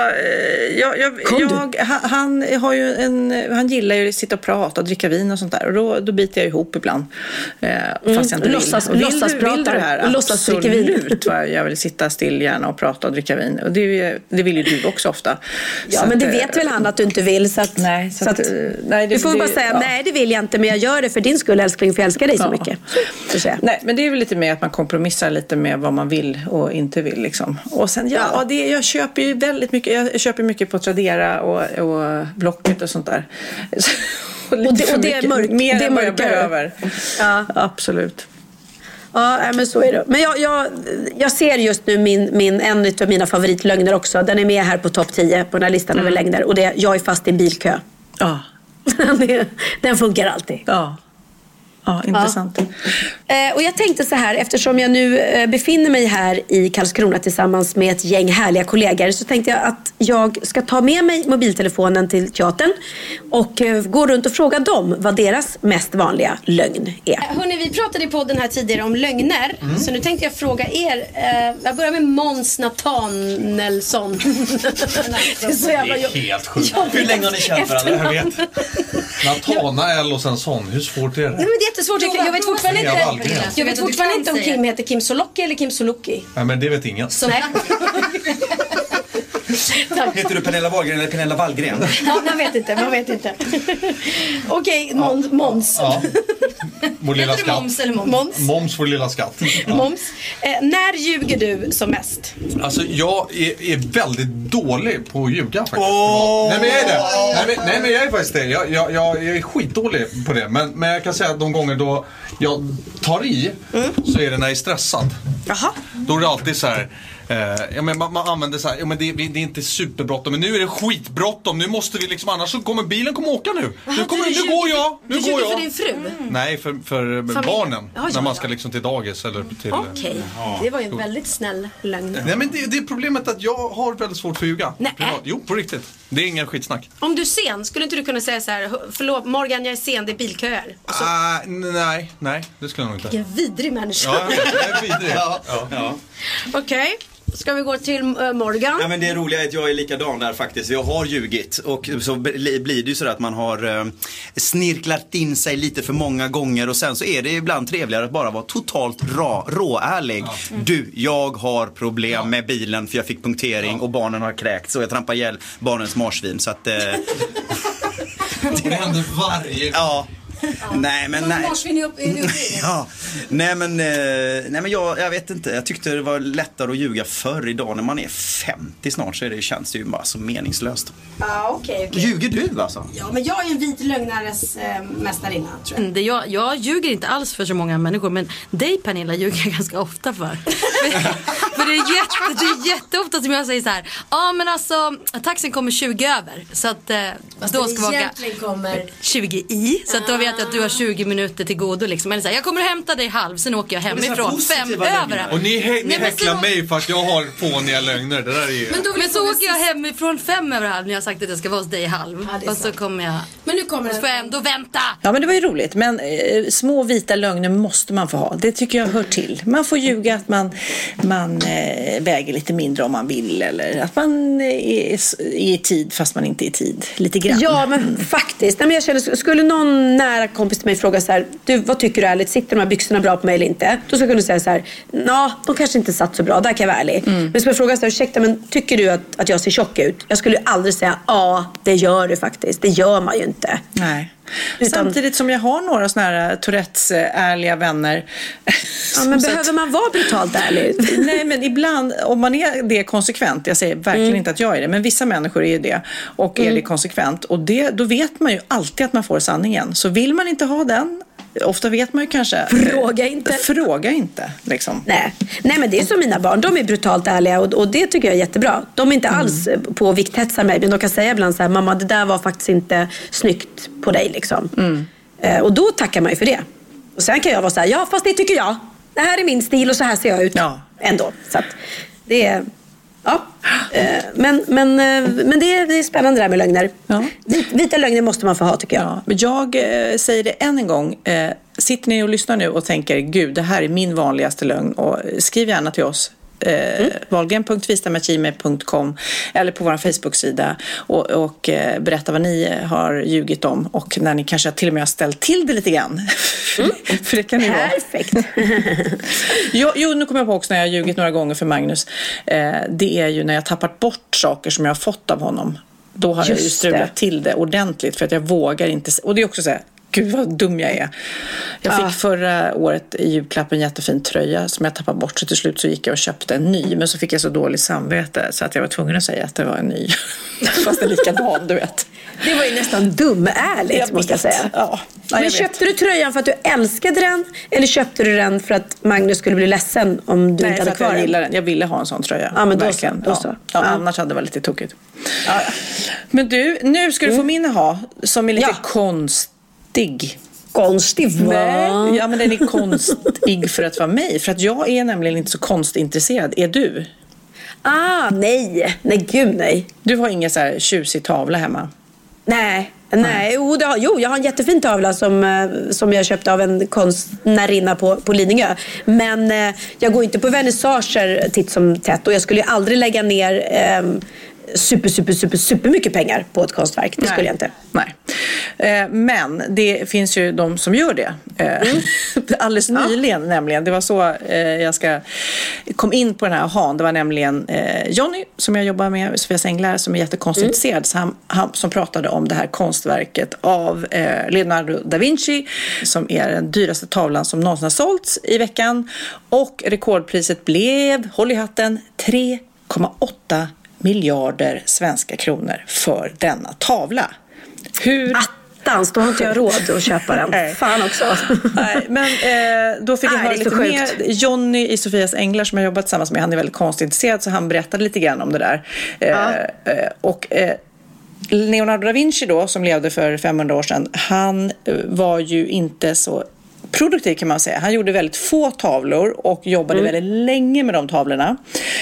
han har ju han gillar ju att sitta och prata och dricka vin och sånt där, och då biter jag ihop ibland. Fast jag inte vill det här. Absolut, jag vill sitta still gärna och prata och dricka vin, och det vill ju du också ofta. Ja, så men det vet väl han att du inte vill, så att, nej, du får bara säga nej, det vill jag inte, men jag gör det för din skull, älskling, för jag älskar dig så mycket. Nej, men det är väl lite mer att man kompromissar lite med vad man vill och inte vill liksom. Och sen jag köper ju väldigt mycket. Jag köper mycket på Tradera och Blocket och sånt där. och det är mörkt. Mer det är än vad jag behöver. Ja, absolut. Ja, men så är det. Men jag ser just nu en av mina favoritlögner också. Den är med här på topp 10 på den här listan över längder. Och jag är fast i en bilkö. Ja. Den funkar alltid. Ja, intressant. Och jag tänkte så här, eftersom jag nu befinner mig här i Karlskrona tillsammans med ett gäng härliga kollegor, så tänkte jag att jag ska ta med mig mobiltelefonen till teatern och gå runt och fråga dem vad deras mest vanliga lögn är. Hörrni, vi pratade i podden här tidigare om lögner, så nu tänkte jag fråga er. Jag börjar med Måns Nathanaelsson. Det är helt sjukt. Hur länge har ni känt varandra? Jag vet. Nathanael och sen sån. Hur svårt är det? Nej, men det är jättesvårt. Jag vet fortfarande inte om Kim heter Kim Sulocki eller Kim Sulocki. Nej, men det vet ingen. Nej. Heter du Pernilla Wahlgren eller Pernilla Wallgren? Ja, man vet inte. Okej, Måns. Ja. Vår lilla skatt. Moms eller Måns? Moms för lilla skatt. Ja. Moms. När ljuger du som mest? Alltså, jag är väldigt dålig på att ljuga faktiskt. Nej, men jag är det. Nej, men jag är faktiskt det. Jag är skitdålig på det. Men jag kan säga att de gånger då jag tar i, så är det när jag är stressad. Jaha. Då är det alltid så här... man använder så här, men det är inte superbråttom, men nu är det skitbråttom. Nu måste vi liksom, annars så kommer bilen åka nu. Nu går jag. Du ljuger för din fru? Nej, för barnen. När man ska liksom till dagis eller till... Okej. Det var ju en väldigt snäll lögn. Nej, men det är problemet att jag har väldigt svårt för att ljuga. Nej. Jo, på riktigt. Det är ingen skitsnack. Om du är sen, skulle inte du kunna säga så här: förlåt Morgan, jag är sen, det är bilköer? Nej, det skulle jag nog inte. Vilken vidrig människa. Ja, jag är vidrig. Ja. Okej. Ska vi gå till Morgan? Ja, men det är roliga är att jag är likadan där faktiskt. Jag har ljugit, och så blir det ju så att man har snirklat in sig lite för många gånger, och sen så är det ibland trevligare att bara vara totalt råärlig. Ja. Du, jag har problem med bilen för jag fick punktering och barnen har kräkt, så jag trampar ihjäl barnens marsvin, så att det händer varje. Ja. Nej, men jag vet inte. Jag tyckte det var lättare att ljuga förr. Idag när man är 50 snart så känns det ju bara så meningslöst. Ja, okej. Ljuger du alltså? Ja, men jag är en vit lögnares mästarinna, tror jag. Jag ljuger inte alls för så många människor, men dig, Pernilla, ljuger jag ganska ofta för. För det är jätteofta som jag säger så här: ja, men alltså taxin kommer 20 över, så att då ska vi egentligen kommer 20 i, så att då vet jag att du har 20 minuter till godo liksom. Eller så här, jag kommer hämta dig halv, sen åker jag hemifrån 5 över. Och ni häcklar mig för att jag har fåniga lögner. Det där är ju... Men så åker jag hemifrån 5 över halv när jag har sagt att jag ska vara hos dig halv. Och så kommer jag Men nu kommer det. Så får jag ändå vänta. Ja, men det var ju roligt. Men små vita lögner måste man få ha. Det tycker jag hör till. Man får ljuga att man väger lite mindre om man vill. Eller att man är i tid fast man inte är i tid. Lite grann. Ja, men faktiskt. Nej, men jag känner, skulle någon nära kompis till mig fråga så här: du, vad tycker du ärligt? Sitter de här byxorna bra på mig eller inte? Då ska jag kunna säga så här: ja, de kanske inte satt så bra. Där kan jag vara ärlig. Men skulle jag fråga så här: ursäkta, men tycker du att jag ser tjock ut? Jag skulle aldrig säga: ja, det gör du faktiskt. Det gör man ju inte. Nej. Samtidigt som jag har några såna här Tourettes ärliga vänner. Ja, men behöver man vara brutalt ärlig? Nej, men ibland, om man är det konsekvent, jag säger verkligen inte att jag är det, men vissa människor är det och är det konsekvent, och då vet man ju alltid att man får sanningen. Så vill man inte ha den, ofta vet man ju kanske. Fråga inte liksom. Nej, men det är som mina barn. De är brutalt ärliga och det tycker jag är jättebra. De är inte alls på vikthetsar mig, men de kan säga ibland så här: mamma, det där var faktiskt inte snyggt på dig liksom. Och då tackar man ju för det. Och sen kan jag vara så här: ja, fast det tycker jag. Det här är min stil och så här ser jag ut ändå. Så att det är... Ja, men det är spännande där med lögner. Ja. Vita lögner måste man få ha, tycker jag. Ja, men jag säger det än en gång. Sitter ni och lyssnar nu och tänker: gud, det här är min vanligaste lögn, och skriv gärna till oss. Wahlgren.wistam@gmail.com eller på vår Facebook-sida och berätta vad ni har ljugit om, och när ni kanske till och med har ställt till det lite grann. För det kan ni vara. Perfekt. Jo, nu kommer jag på också när jag har ljugit några gånger för Magnus. Det är ju när jag tappat bort saker som jag har fått av honom. Då har jag ju strulat till det ordentligt, för att jag vågar inte. Och det är också så här: gud vad dum jag är. Jag fick förra året i julklapp en jättefin tröja som jag tappade bort, så till slut så gick jag och köpte en ny, men så fick jag så dåligt samvete så att jag var tvungen att säga att det var en ny. Fast en likadan, du vet. Det var ju nästan dumärligt, måste jag säga. Ja. Men köpte du tröjan för att du älskade den, eller köpte du den för att Magnus skulle bli ledsen om du inte hade kvar den? Jag gillade den. Jag ville ha en sån tröja. Ja, men verkligen. Då så. Ja, annars hade det varit lite tokigt. Ja. Men du, nu ska du få min ha som är lite konstig, va? Ja, men den är konstig för att vara mig. För att jag är nämligen inte så konstintresserad. Är du? Nej, gud nej. Du har ingen så här tjusig tavla hemma? Nej. Jag har en jättefin tavla som jag köpte av en konstnärinna på Lidingö. Men jag går inte på vernissager titt som tätt. Och jag skulle ju aldrig lägga ner super mycket pengar på ett konstverk. Det skulle jag inte. Nej. Men det finns ju de som gör det. Alldeles nyligen nämligen. Det var så jag kom in på den här han. Det var nämligen Johnny som jag jobbar med, Sofias Änglar, som är jättekonstintresserad. Så han som pratade om det här konstverket av Leonardo da Vinci, som är den dyraste tavlan som någonsin har sålts i veckan. Och rekordpriset blev, håll i hatten, 3,8 miljarder svenska kronor för denna tavla. Hur... Då har inte jag råd att köpa den. Fan också. Nej, men då fick jag höra lite mer. Johnny i Sofias Änglar, som jag jobbat tillsammans med, han är väldigt konstintresserad, så han berättade lite grann om det där. Och Leonardo da Vinci då, som levde för 500 år sedan, han var ju inte så produktiv, kan man säga. Han gjorde väldigt få tavlor och jobbade väldigt länge med de tavlorna.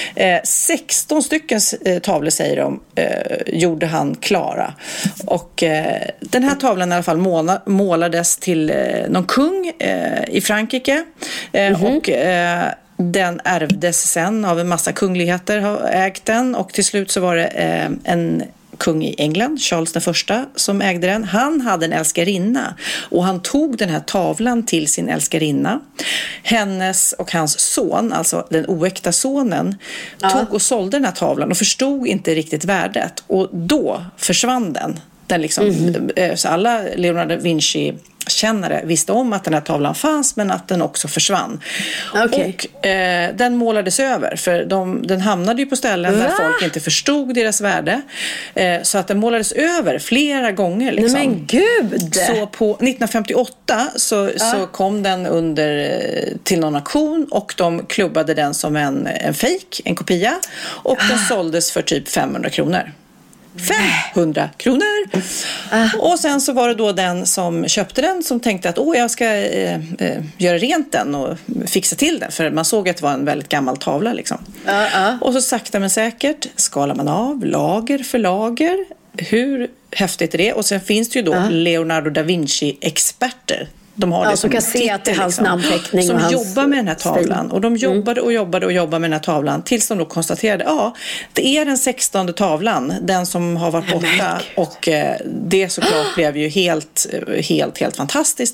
16 stycken tavlor, säger de, gjorde han klara. Och den här tavlan i alla fall målades till någon kung i Frankrike. Och den ärvdes sen av en massa kungligheter, har ägt den. Och till slut så var det en kung i England, Charles den första, som ägde den. Han hade en älskarinna och han tog den här tavlan till sin älskarinna. Hennes och hans son, alltså den oäkta sonen, tog och sålde den här tavlan och förstod inte riktigt värdet. Och då försvann den. Så alla Leonardo da Vinci-kännare visste om att den här tavlan fanns, men att den också försvann. Och den målades över, för den hamnade ju på ställen där folk inte förstod deras värde. Så att den målades över flera gånger. Liksom. Nej, men gud! Så på 1958 så kom den till någon auktion, och de klubbade den som en fake, en kopia. Och den såldes för typ 500 kronor. 500 kronor. Och sen så var det då den som köpte den som tänkte att jag ska göra rent den och fixa till den, för man såg att det var en väldigt gammal tavla liksom. Och så sakta men säkert skalar man av lager för lager hur häftigt är det? Och sen finns det ju då Leonardo da Vinci-experter. De har det som kan se att det är hans namnteckning som och hans jobbar med den här tavlan. stil. Och de jobbade med den här tavlan tills de då konstaterade det är den 16:e tavlan, den som har varit borta. Och det såklart blev ju helt fantastiskt.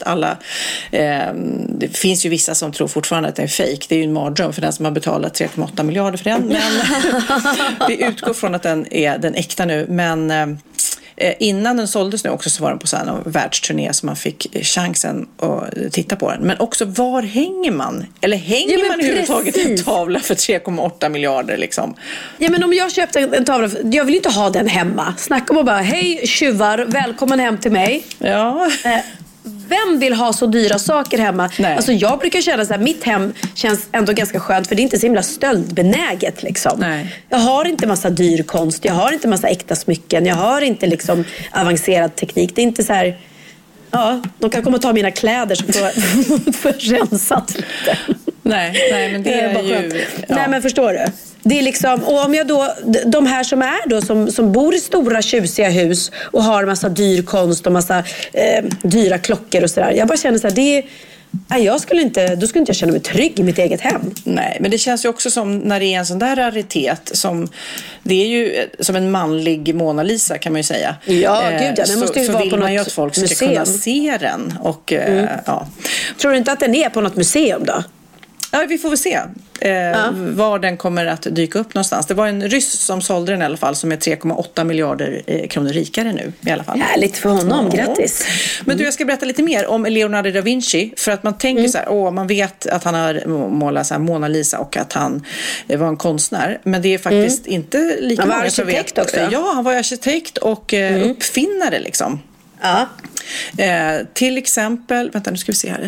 Det finns ju vissa som tror fortfarande att det är fake. Det är ju en mardröm för den som har betalat 3,8 miljarder för den. Men vi utgår från att den är den äkta nu. Men innan den såldes nu också så var den på en världsturné så man fick chansen att titta på den. Men också var hänger man? Eller hänger man överhuvudtaget en tavla för 3,8 miljarder liksom? Ja, men om jag köpte en tavla, jag vill inte ha den hemma. Snacka om bara, hej tjuvar, välkommen hem till mig. Ja. Vem vill ha så dyra saker hemma? Alltså jag brukar känna så här, mitt hem känns ändå ganska skönt för det är inte så himla stöldbenäget liksom. Nej. Jag har inte massa dyr konst, jag har inte massa äkta smycken, jag har inte liksom avancerad teknik. Det är inte så här, de kan komma och ta mina kläder så får rensat lite. Nej, men det är ju... Ja. Nej, men förstår du? Det är liksom, och om jag då, de här som är då, som bor i stora tjusiga hus och har massa dyr konst och massa dyra klockor och sådär. Jag bara känner så här, då skulle inte jag känna mig trygg i mitt eget hem. Nej, men det känns ju också som när det är en sån där raritet det är ju som en manlig Mona Lisa kan man ju säga. Ja, gud ja, den måste ju vara vill på man något ju att folk ska museum. kunna se den och Tror du inte att den är på något museum då? Ja, vi får väl se var den kommer att dyka upp någonstans. Det var en ryss som sålde den i alla fall som är 3,8 miljarder kronor rikare nu i alla fall. Härligt för honom, grattis. Men jag ska berätta lite mer om Leonardo da Vinci för att man tänker så här, man vet att han har målat så här Mona Lisa och att han var en konstnär, men det är faktiskt inte lika många som vet. Han var arkitekt också. Ja, han var arkitekt och uppfinnare liksom. Ja. Till exempel, vänta nu ska vi se här.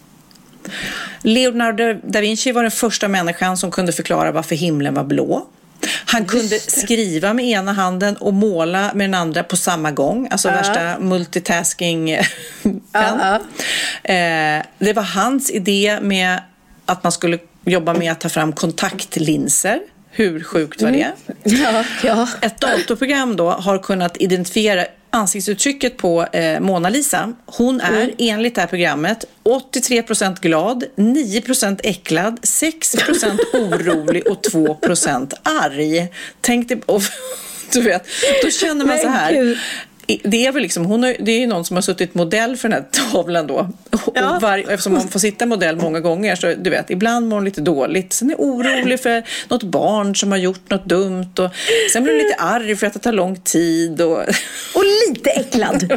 Leonardo da Vinci var den första människan som kunde förklara varför himlen var blå. Han kunde skriva med ena handen och måla med den andra på samma gång. Alltså värsta multitasking. Det var hans idé med att man skulle jobba med att ta fram kontaktlinser. Hur sjukt var det? Ja. Ett datorprogram då har kunnat identifiera ansiktsuttrycket på Mona Lisa. Hon är enligt det här programmet 83% glad, 9% äcklad, 6% orolig och 2% arg. Tänk dig, du vet, då känner man så här. Det är väl liksom, det är ju någon som har suttit modell för den här tavlan då. Eftersom man får sitta modell många gånger så du vet, ibland mår hon lite dåligt. Sen är orolig för något barn som har gjort något dumt och sen blir hon lite arg för att det tar lång tid och lite äcklad.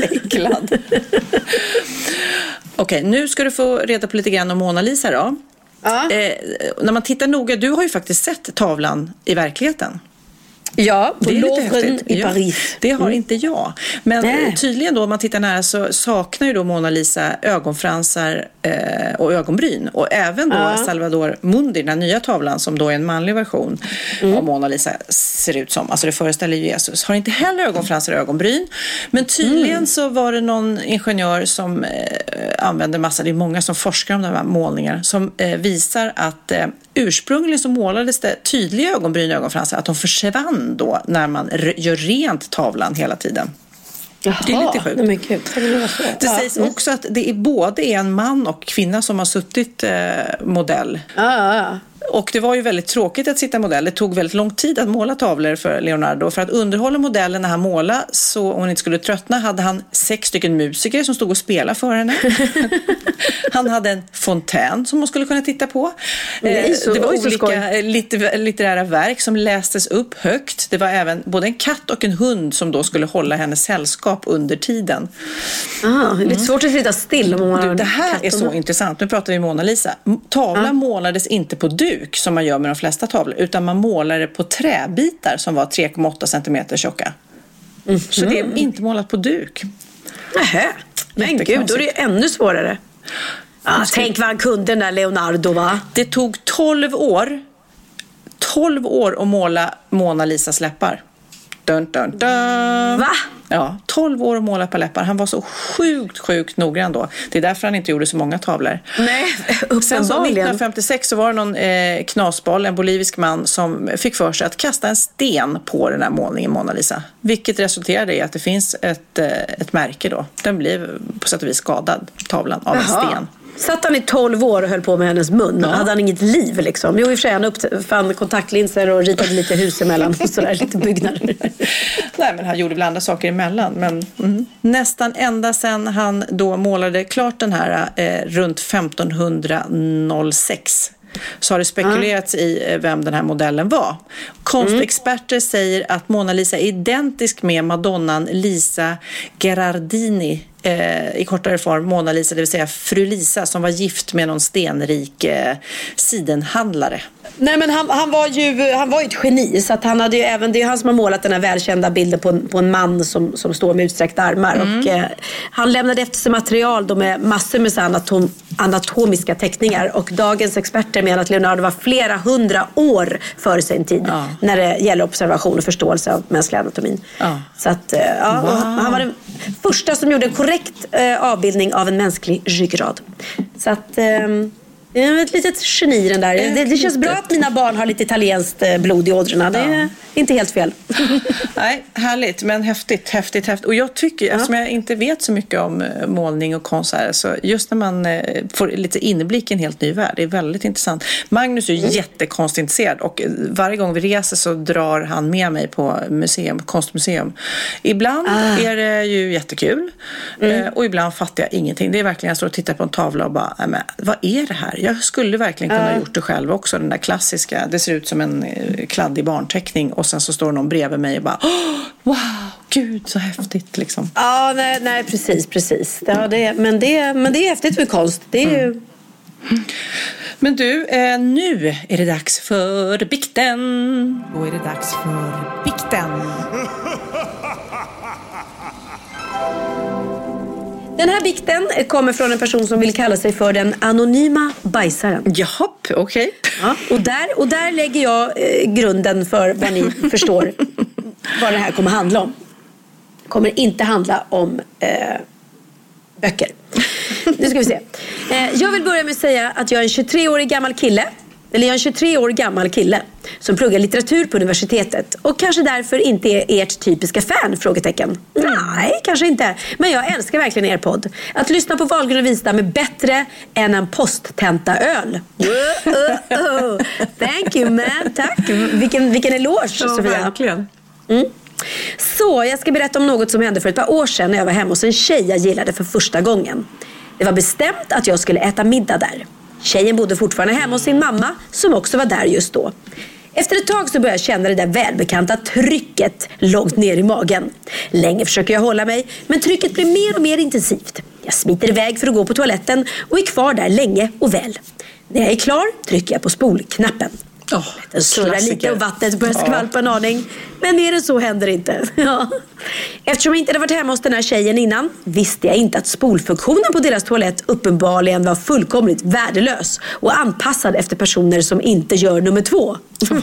Okej, nu ska du få reda på lite grann om Mona Lisa då. När man tittar noga, du har ju faktiskt sett tavlan i verkligheten. Ja, på Louvren i Paris. Det har inte jag. Men tydligen då, om man tittar nära så saknar ju då Mona Lisa ögonfransar och ögonbryn. Och även då Salvador Mundi, den nya tavlan som då är en manlig version av Mona Lisa ser ut som. Alltså det föreställer Jesus. Har inte heller ögonfransar och ögonbryn. Men tydligen så var det någon ingenjör som använde massa, det är många som forskar om de här målningarna, som visar att ursprungligen så målades det tydliga ögonbryn och ögonfransar, att de försvann då när man gör rent tavlan hela tiden. Jaha, det är lite sjukt. Nej, men gud. Det sägs också att det är både en man och kvinna som har suttit modell. Och det var ju väldigt tråkigt att sitta modell. Det tog väldigt lång tid att måla tavlor för Leonardo. För att underhålla modellen när han målade så hon inte skulle tröttna hade han 6 stycken musiker som stod och spelade för henne. Han hade en fontän som hon skulle kunna titta på. Det var olika litterära verk som lästes upp högt. Det var även både en katt och en hund som då skulle hålla hennes sällskap under tiden. Lite svårt att sitta still. Det här är så intressant. Nu pratar vi Mona Lisa. Tavlan målades inte på duk som man gör med de flesta tavlor, utan man målade på träbitar som var 3,8 centimeter tjocka. Så det är inte målat på duk. Nähä. Men gud, då är det ännu svårare. Tänk vad han kunde den där Leonardo, va? Det tog 12 år att måla Mona Lisas läppar. Dun, dun, dun. Va? Ja, 12 år att måla på läppar. Han var så sjukt noggrann då. Det är därför han inte gjorde så många tavlor. Nej, uppenbarligen. Sen så 1956 så var det någon knasboll, en bolivisk man, som fick för sig att kasta en sten på den här målningen Mona Lisa. Vilket resulterade i att det finns ett märke då. Den blev på sätt och vis skadad, tavlan, av en sten. Satt han i 12 år och höll på med hennes mun? Hade han inget liv liksom? Jo, i och för sig han uppfann kontaktlinser och ritade lite hus emellan och sådär, lite byggnader. Nej, men han gjorde väl andra saker emellan. Men nästan ända sedan han då målade klart den här runt 1506 så har det spekulerats i vem den här modellen var. Konstexperter säger att Mona Lisa är identisk med Madonnan Lisa Gherardini, i kortare form Mona Lisa, det vill säga fru Lisa, som var gift med någon stenrik sidenhandlare. Nej, men han var ju ett geni, så att han hade ju även, det är han som har målat den här välkända bilden på en man som står med utsträckta armar och han lämnade efter sig material då med massor med anatomiska teckningar, och dagens experter menar att Leonardo var flera 100 år före sin tid när det gäller observation och förståelse av mänskliga anatomin. Så att han var den första som gjorde en korrekt avbildning av en mänsklig ryggrad. Så att ett litet geni den där. Det känns bra att mina barn har lite italienskt blod i ådrorna. Det är inte helt fel. Nej, härligt, men häftigt. Och jag tycker, eftersom jag inte vet så mycket om målning och konst här, så just när man får lite inblick i en helt ny värld, det är väldigt intressant. Magnus är jättekonstintresserad och varje gång vi reser så drar han med mig på konstmuseum. Ibland är det ju jättekul och ibland fattar jag ingenting. Det är verkligen, jag står och tittar på en tavla och bara, men vad är det här? Jag skulle verkligen kunna ha gjort det själv också, den där klassiska. Det ser ut som en kladdig barnteckning och sen så står någon bredvid mig och bara, wow, gud så häftigt liksom. Ja, nej precis. Ja, men det är häftigt med konst. Det är ju... Men du, nu är det dags för bikten. Då är det dags för bikten. Den här bikten kommer från en person som vill kalla sig för den anonyma bajsaren. Japp, okej. Ja, och där lägger jag grunden för vad ni förstår vad det här kommer handla om. Det kommer inte handla om böcker. Nu ska vi se. Jag vill börja med att säga att jag är en 23-årig gammal kille. Eller jag är en 23 år gammal kille som pluggar litteratur på universitetet och kanske därför inte är ert typiska fan, frågetecken. Nej, kanske inte. Men jag älskar verkligen er podd. Att lyssna på Wahlgren och Wistam är bättre än en posttenta-öl. Thank you, man. Tack. Vilken eloge, Sofia. Verkligen. Så, jag ska berätta om något som hände för ett par år sedan när jag var hemma hos en tjej jag gillade för första gången. Det var bestämt att jag skulle äta middag där. Tjejen bodde fortfarande hemma hos sin mamma som också var där just då. Efter ett tag så började jag känna det där välbekanta trycket långt ner i magen. Länge försöker jag hålla mig, men trycket blir mer och mer intensivt. Jag smiter iväg för att gå på toaletten och är kvar där länge och väl. När jag är klar trycker jag på spolknappen. Den surrar lite och vattnet börjar skvalpa en aning. Men mer än så händer inte. Eftersom jag inte hade varit hemma hos den här tjejen innan visste jag inte att spolfunktionen på deras toalett uppenbarligen var fullkomligt värdelös och anpassad efter personer som inte gör nummer 2.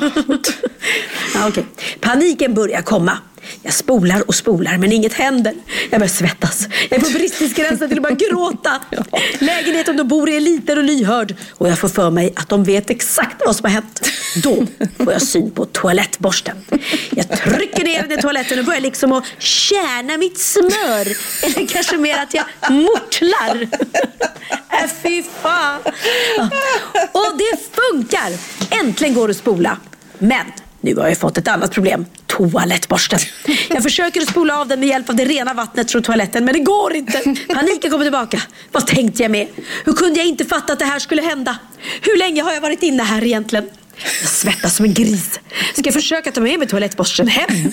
Okay. Paniken börjar komma. Jag spolar men inget händer. Jag börjar svettas. Jag är på bristningsgränsen till att bara gråta. Lägenheten de bor i är liten och lyhörd. Och jag får för mig att de vet exakt vad som har hänt. Då får jag syn på toalettborsten. Jag trycker ner den i toaletten och börjar liksom att kärna mitt smör. Eller kanske mer att jag mortlar. Fy fan. Och det funkar. Äntligen går det att spola. Men nu har jag fått ett annat problem. Toalettborsten. Jag försöker att spola av den med hjälp av det rena vattnet från toaletten, men det går inte. Paniken kommer tillbaka. Vad tänkte jag med? Hur kunde jag inte fatta att det här skulle hända? Hur länge har jag varit inne här egentligen? Jag svettas som en gris. Ska jag försöka ta med mig toalettborsten hem?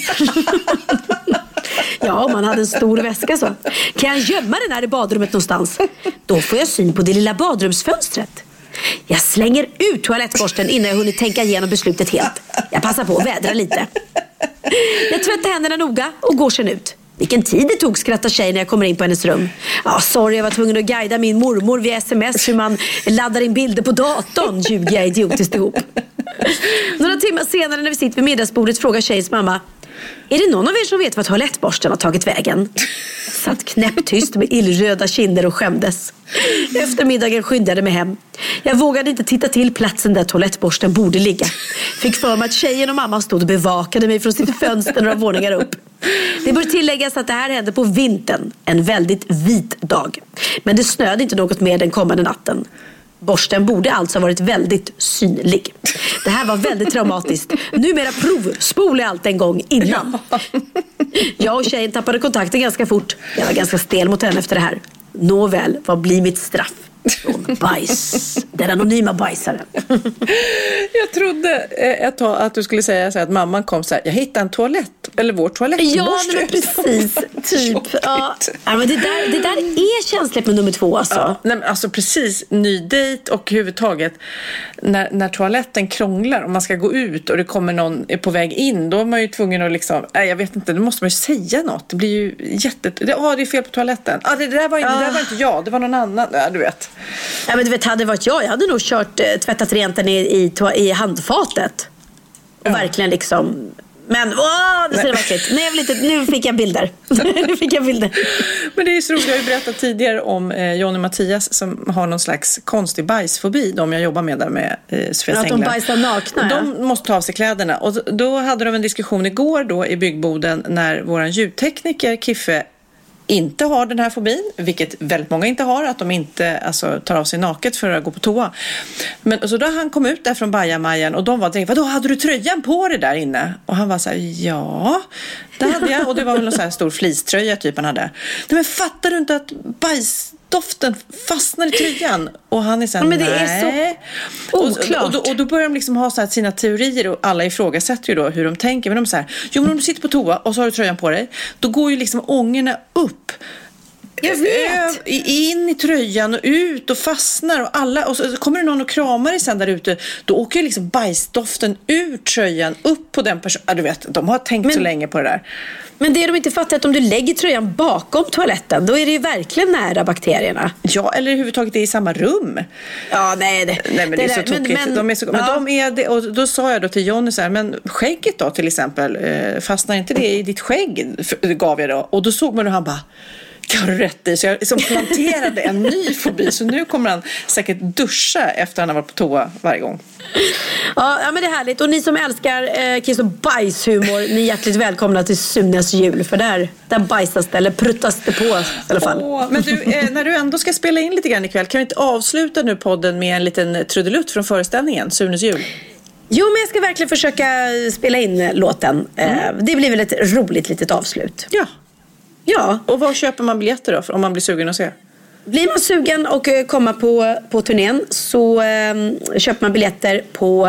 Ja, man hade en stor väska så. Kan jag gömma den här i badrummet någonstans? Då får jag syn på det lilla badrumsfönstret. Jag slänger ut toalettborsten innan jag hunnit tänka igenom beslutet helt. Jag passar på att vädra lite. Jag tvättar händerna noga och går sen ut. Vilken tid det tog, skrattar tjejen när jag kommer in på hennes rum. Sorry, jag var tvungen att guida min mormor via sms hur man laddar in bilder på datorn. Ljuger jag idiotiskt ihop. Några timmar senare när vi sitter vid middagsbordet frågar tjejens mamma: Är det någon av er som vet vad toalettborsten har tagit vägen? Satt knäpptyst med illröda kinder och skämdes. Efter middagen skyndade mig hem. Jag vågade inte titta till platsen där toalettborsten borde ligga. Fick för mig att tjejen och mamma stod och bevakade mig från sitt fönster några våningar upp. Det bör tilläggas att det här hände på vintern. En väldigt vit dag. Men det snöade inte något mer den kommande natten. Borsten borde alltså ha varit väldigt synlig. Det här var väldigt traumatiskt. Numera spolade jag allt en gång innan. Jag och tjejen tappade kontakten ganska fort. Jag var ganska stel mot henne efter det här. Nåväl, vad blir mitt straff? Från bajs. Den anonyma bajsaren. Jag trodde ett tag att du skulle säga så här, att mamman kom så här: jag hittade en toalett, eller vår toalettborste. Ja, men precis. Typ. Ja, men det där är känsligt med nummer 2 alltså. Ja, nej, men alltså precis, ny dejt och överhuvudtaget när toaletten krånglar och man ska gå ut och det kommer någon på väg in, då är man ju tvungen att liksom, jag vet inte, då måste man ju säga något. Det blir ju det är fel på toaletten. Det där var inte jag, det var någon annan. Ja, du vet. Ja, men du vet, hade det varit jag hade nog tvättat rent den i handfatet. Och verkligen liksom. Men det ser verkligt. Nu fick jag bilder. Men det är så roligt, jag har ju berättat tidigare om Johnny och Mattias som har någon slags konstig bajsfobi. De jag jobbar med där med Sofia Sänglar. Att de bajsar nakna. De måste ta av sig kläderna. Och då hade de en diskussion igår då i byggboden när våran ljudtekniker Kiffe inte har den här fobin, vilket väldigt många inte har, att de inte tar av sig naket för att gå på toa. Men så då han kom ut där från bajamajan och de var direkt, vadå, hade du tröjan på dig där inne? Och han var så här, ja, det hade jag. Och det var väl en så här stor fleecetröja typ han hade. Nej, men fattar du inte att bajsdoften fastnar i tröjan? Och han är så här, men det är så oklart. Och då börjar de liksom ha så här sina teorier och alla ifrågasätter ju då hur de tänker. Men de är så här, jo men om du sitter på toa och så har du tröjan på dig, då går ju liksom ångorna upp. Jag vet. In i tröjan och ut och fastnar och alla, och så kommer det någon och kramar dig sen där ute, då åker ju liksom bajsdoften ur tröjan upp på den personen. Du vet, de har tänkt så länge på det där. Men det de inte fattar är att om du lägger tröjan bakom toaletten, då är det ju verkligen nära bakterierna. Ja, eller överhuvudtaget det är i samma rum. Ja, nej men det är så tokigt. De är det, och då sa jag då till Johnny så här, men skägget då till exempel, fastnar inte det i ditt skägg? Gav jag då. Och då såg man hur han bara, det har du rätt i. Så jag liksom planterade en ny fobi. Så nu kommer han säkert duscha efter han har varit på toa varje gång. Ja, men det är härligt. Och ni som älskar kiss och bajshumor, ni är hjärtligt välkomna till Sunes jul. För där bajsas det, eller pruttas det på i alla fall. Men du, när du ändå ska spela in lite grann ikväll, kan vi inte avsluta nu podden med en liten trudelutt från föreställningen, Sunes jul? Jo, men jag ska verkligen försöka spela in låten. Det blir väl ett roligt litet avslut. Ja, och var köper man biljetter då om man blir sugen att se? Blir man sugen och komma på turnén så köper man biljetter på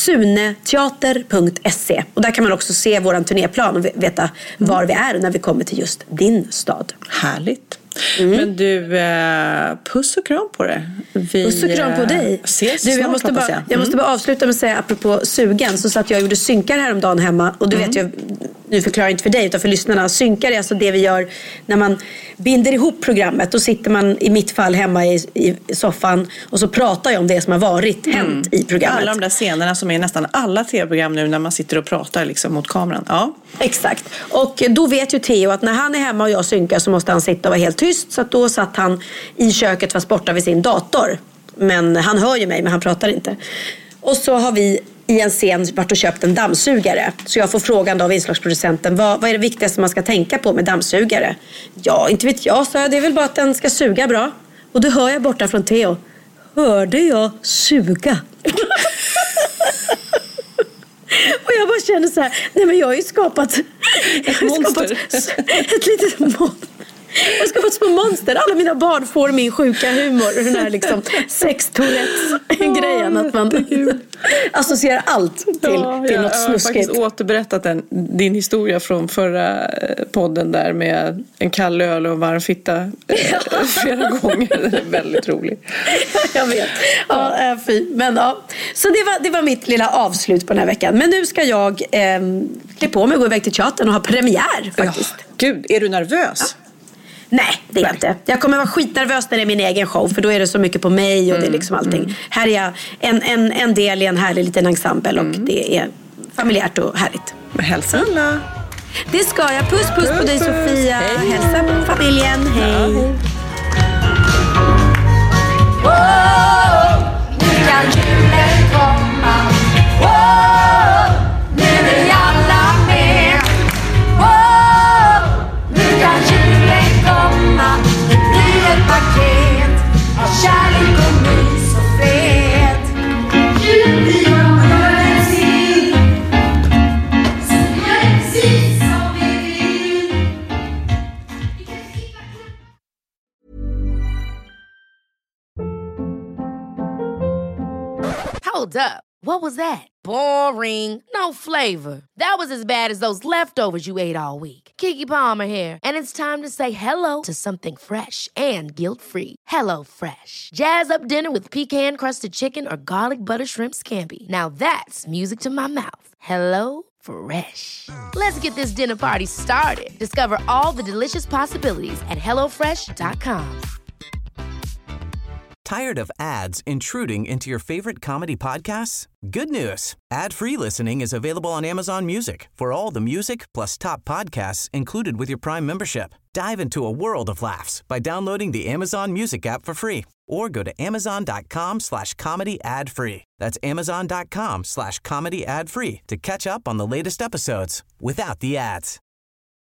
suneteater.se. Och där kan man också se våran turnéplan och veta var vi är när vi kommer till just din stad. Härligt. Men du, puss och kram på det. Puss och kram på dig. Ses du, snart, jag måste bara avsluta med att säga, apropå sugen, så satt jag och gjorde synkar häromdagen hemma. Och du vet jag, nu förklarar jag inte för dig utan för lyssnarna. Synkar är alltså det vi gör när man binder ihop programmet. Då sitter man i mitt fall hemma i soffan och så pratar jag om det som har hänt i programmet. Alla de där scenerna som är nästan alla tv-program nu när man sitter och pratar liksom mot kameran. Ja. Exakt. Och då vet ju Theo att när han är hemma och jag synkar så måste han sitta och vara helt tyst. Så att då satt han i köket fast borta vid sin dator. Men han hör ju mig, men han pratar inte. Och så har vi i en scen varit och köpt en dammsugare. Så jag får frågan då av inslagsproducenten, vad är det viktigaste man ska tänka på med dammsugare? Ja, inte vet jag, så det är väl bara att den ska suga bra. Och då hör jag borta från Theo, hörde jag suga? Och jag bara känner så här, nej men jag har ju skapat ett litet monster. Jag har skapat små monster. Alla mina barn får min sjuka humor. Den här liksom sex-Tourettes-grejen. Att man associerar allt till något snuskigt. Jag har faktiskt återberättat din historia från förra podden där med en kall öl och en varm fitta flera gånger. Det är väldigt roligt. Jag vet. Ja, fint. Men ja. Så det var mitt lilla avslut på den här veckan. Men nu ska jag klä på mig och gå iväg till teatern och ha premiär faktiskt. Ja. Gud, är du nervös? Ja. Nej, det är jag inte. Jag kommer vara skitnervös när det är min egen show. För då är det så mycket på mig och det är liksom allting. Här är jag en del i en härlig liten ensemble. Och det är familjärt och härligt. Hälsa alla. Det ska jag. Puss på dig Sofia. Hälsa på familjen. Hej. Nu kan julen komma. Nu är vi alla med. Nu kan julen komma. Det blir ett paket av kärlek och mys och fred. Vi kommer en till, som gör precis som vi vill. Hold up. What was that? Boring. No flavor. That was as bad as those leftovers you ate all week. Keke Palmer here, and it's time to say hello to something fresh and guilt-free. Hello Fresh. Jazz up dinner with pecan-crusted chicken or garlic butter shrimp scampi. Now that's music to my mouth. Hello Fresh. Let's get this dinner party started. Discover all the delicious possibilities at hellofresh.com. Tired of ads intruding into your favorite comedy podcasts? Good news. Ad-free listening is available on Amazon Music for all the music plus top podcasts included with your Prime membership. Dive into a world of laughs by downloading the Amazon Music app for free or go to amazon.com/comedy ad-free. That's amazon.com/comedy ad-free to catch up on the latest episodes without the ads.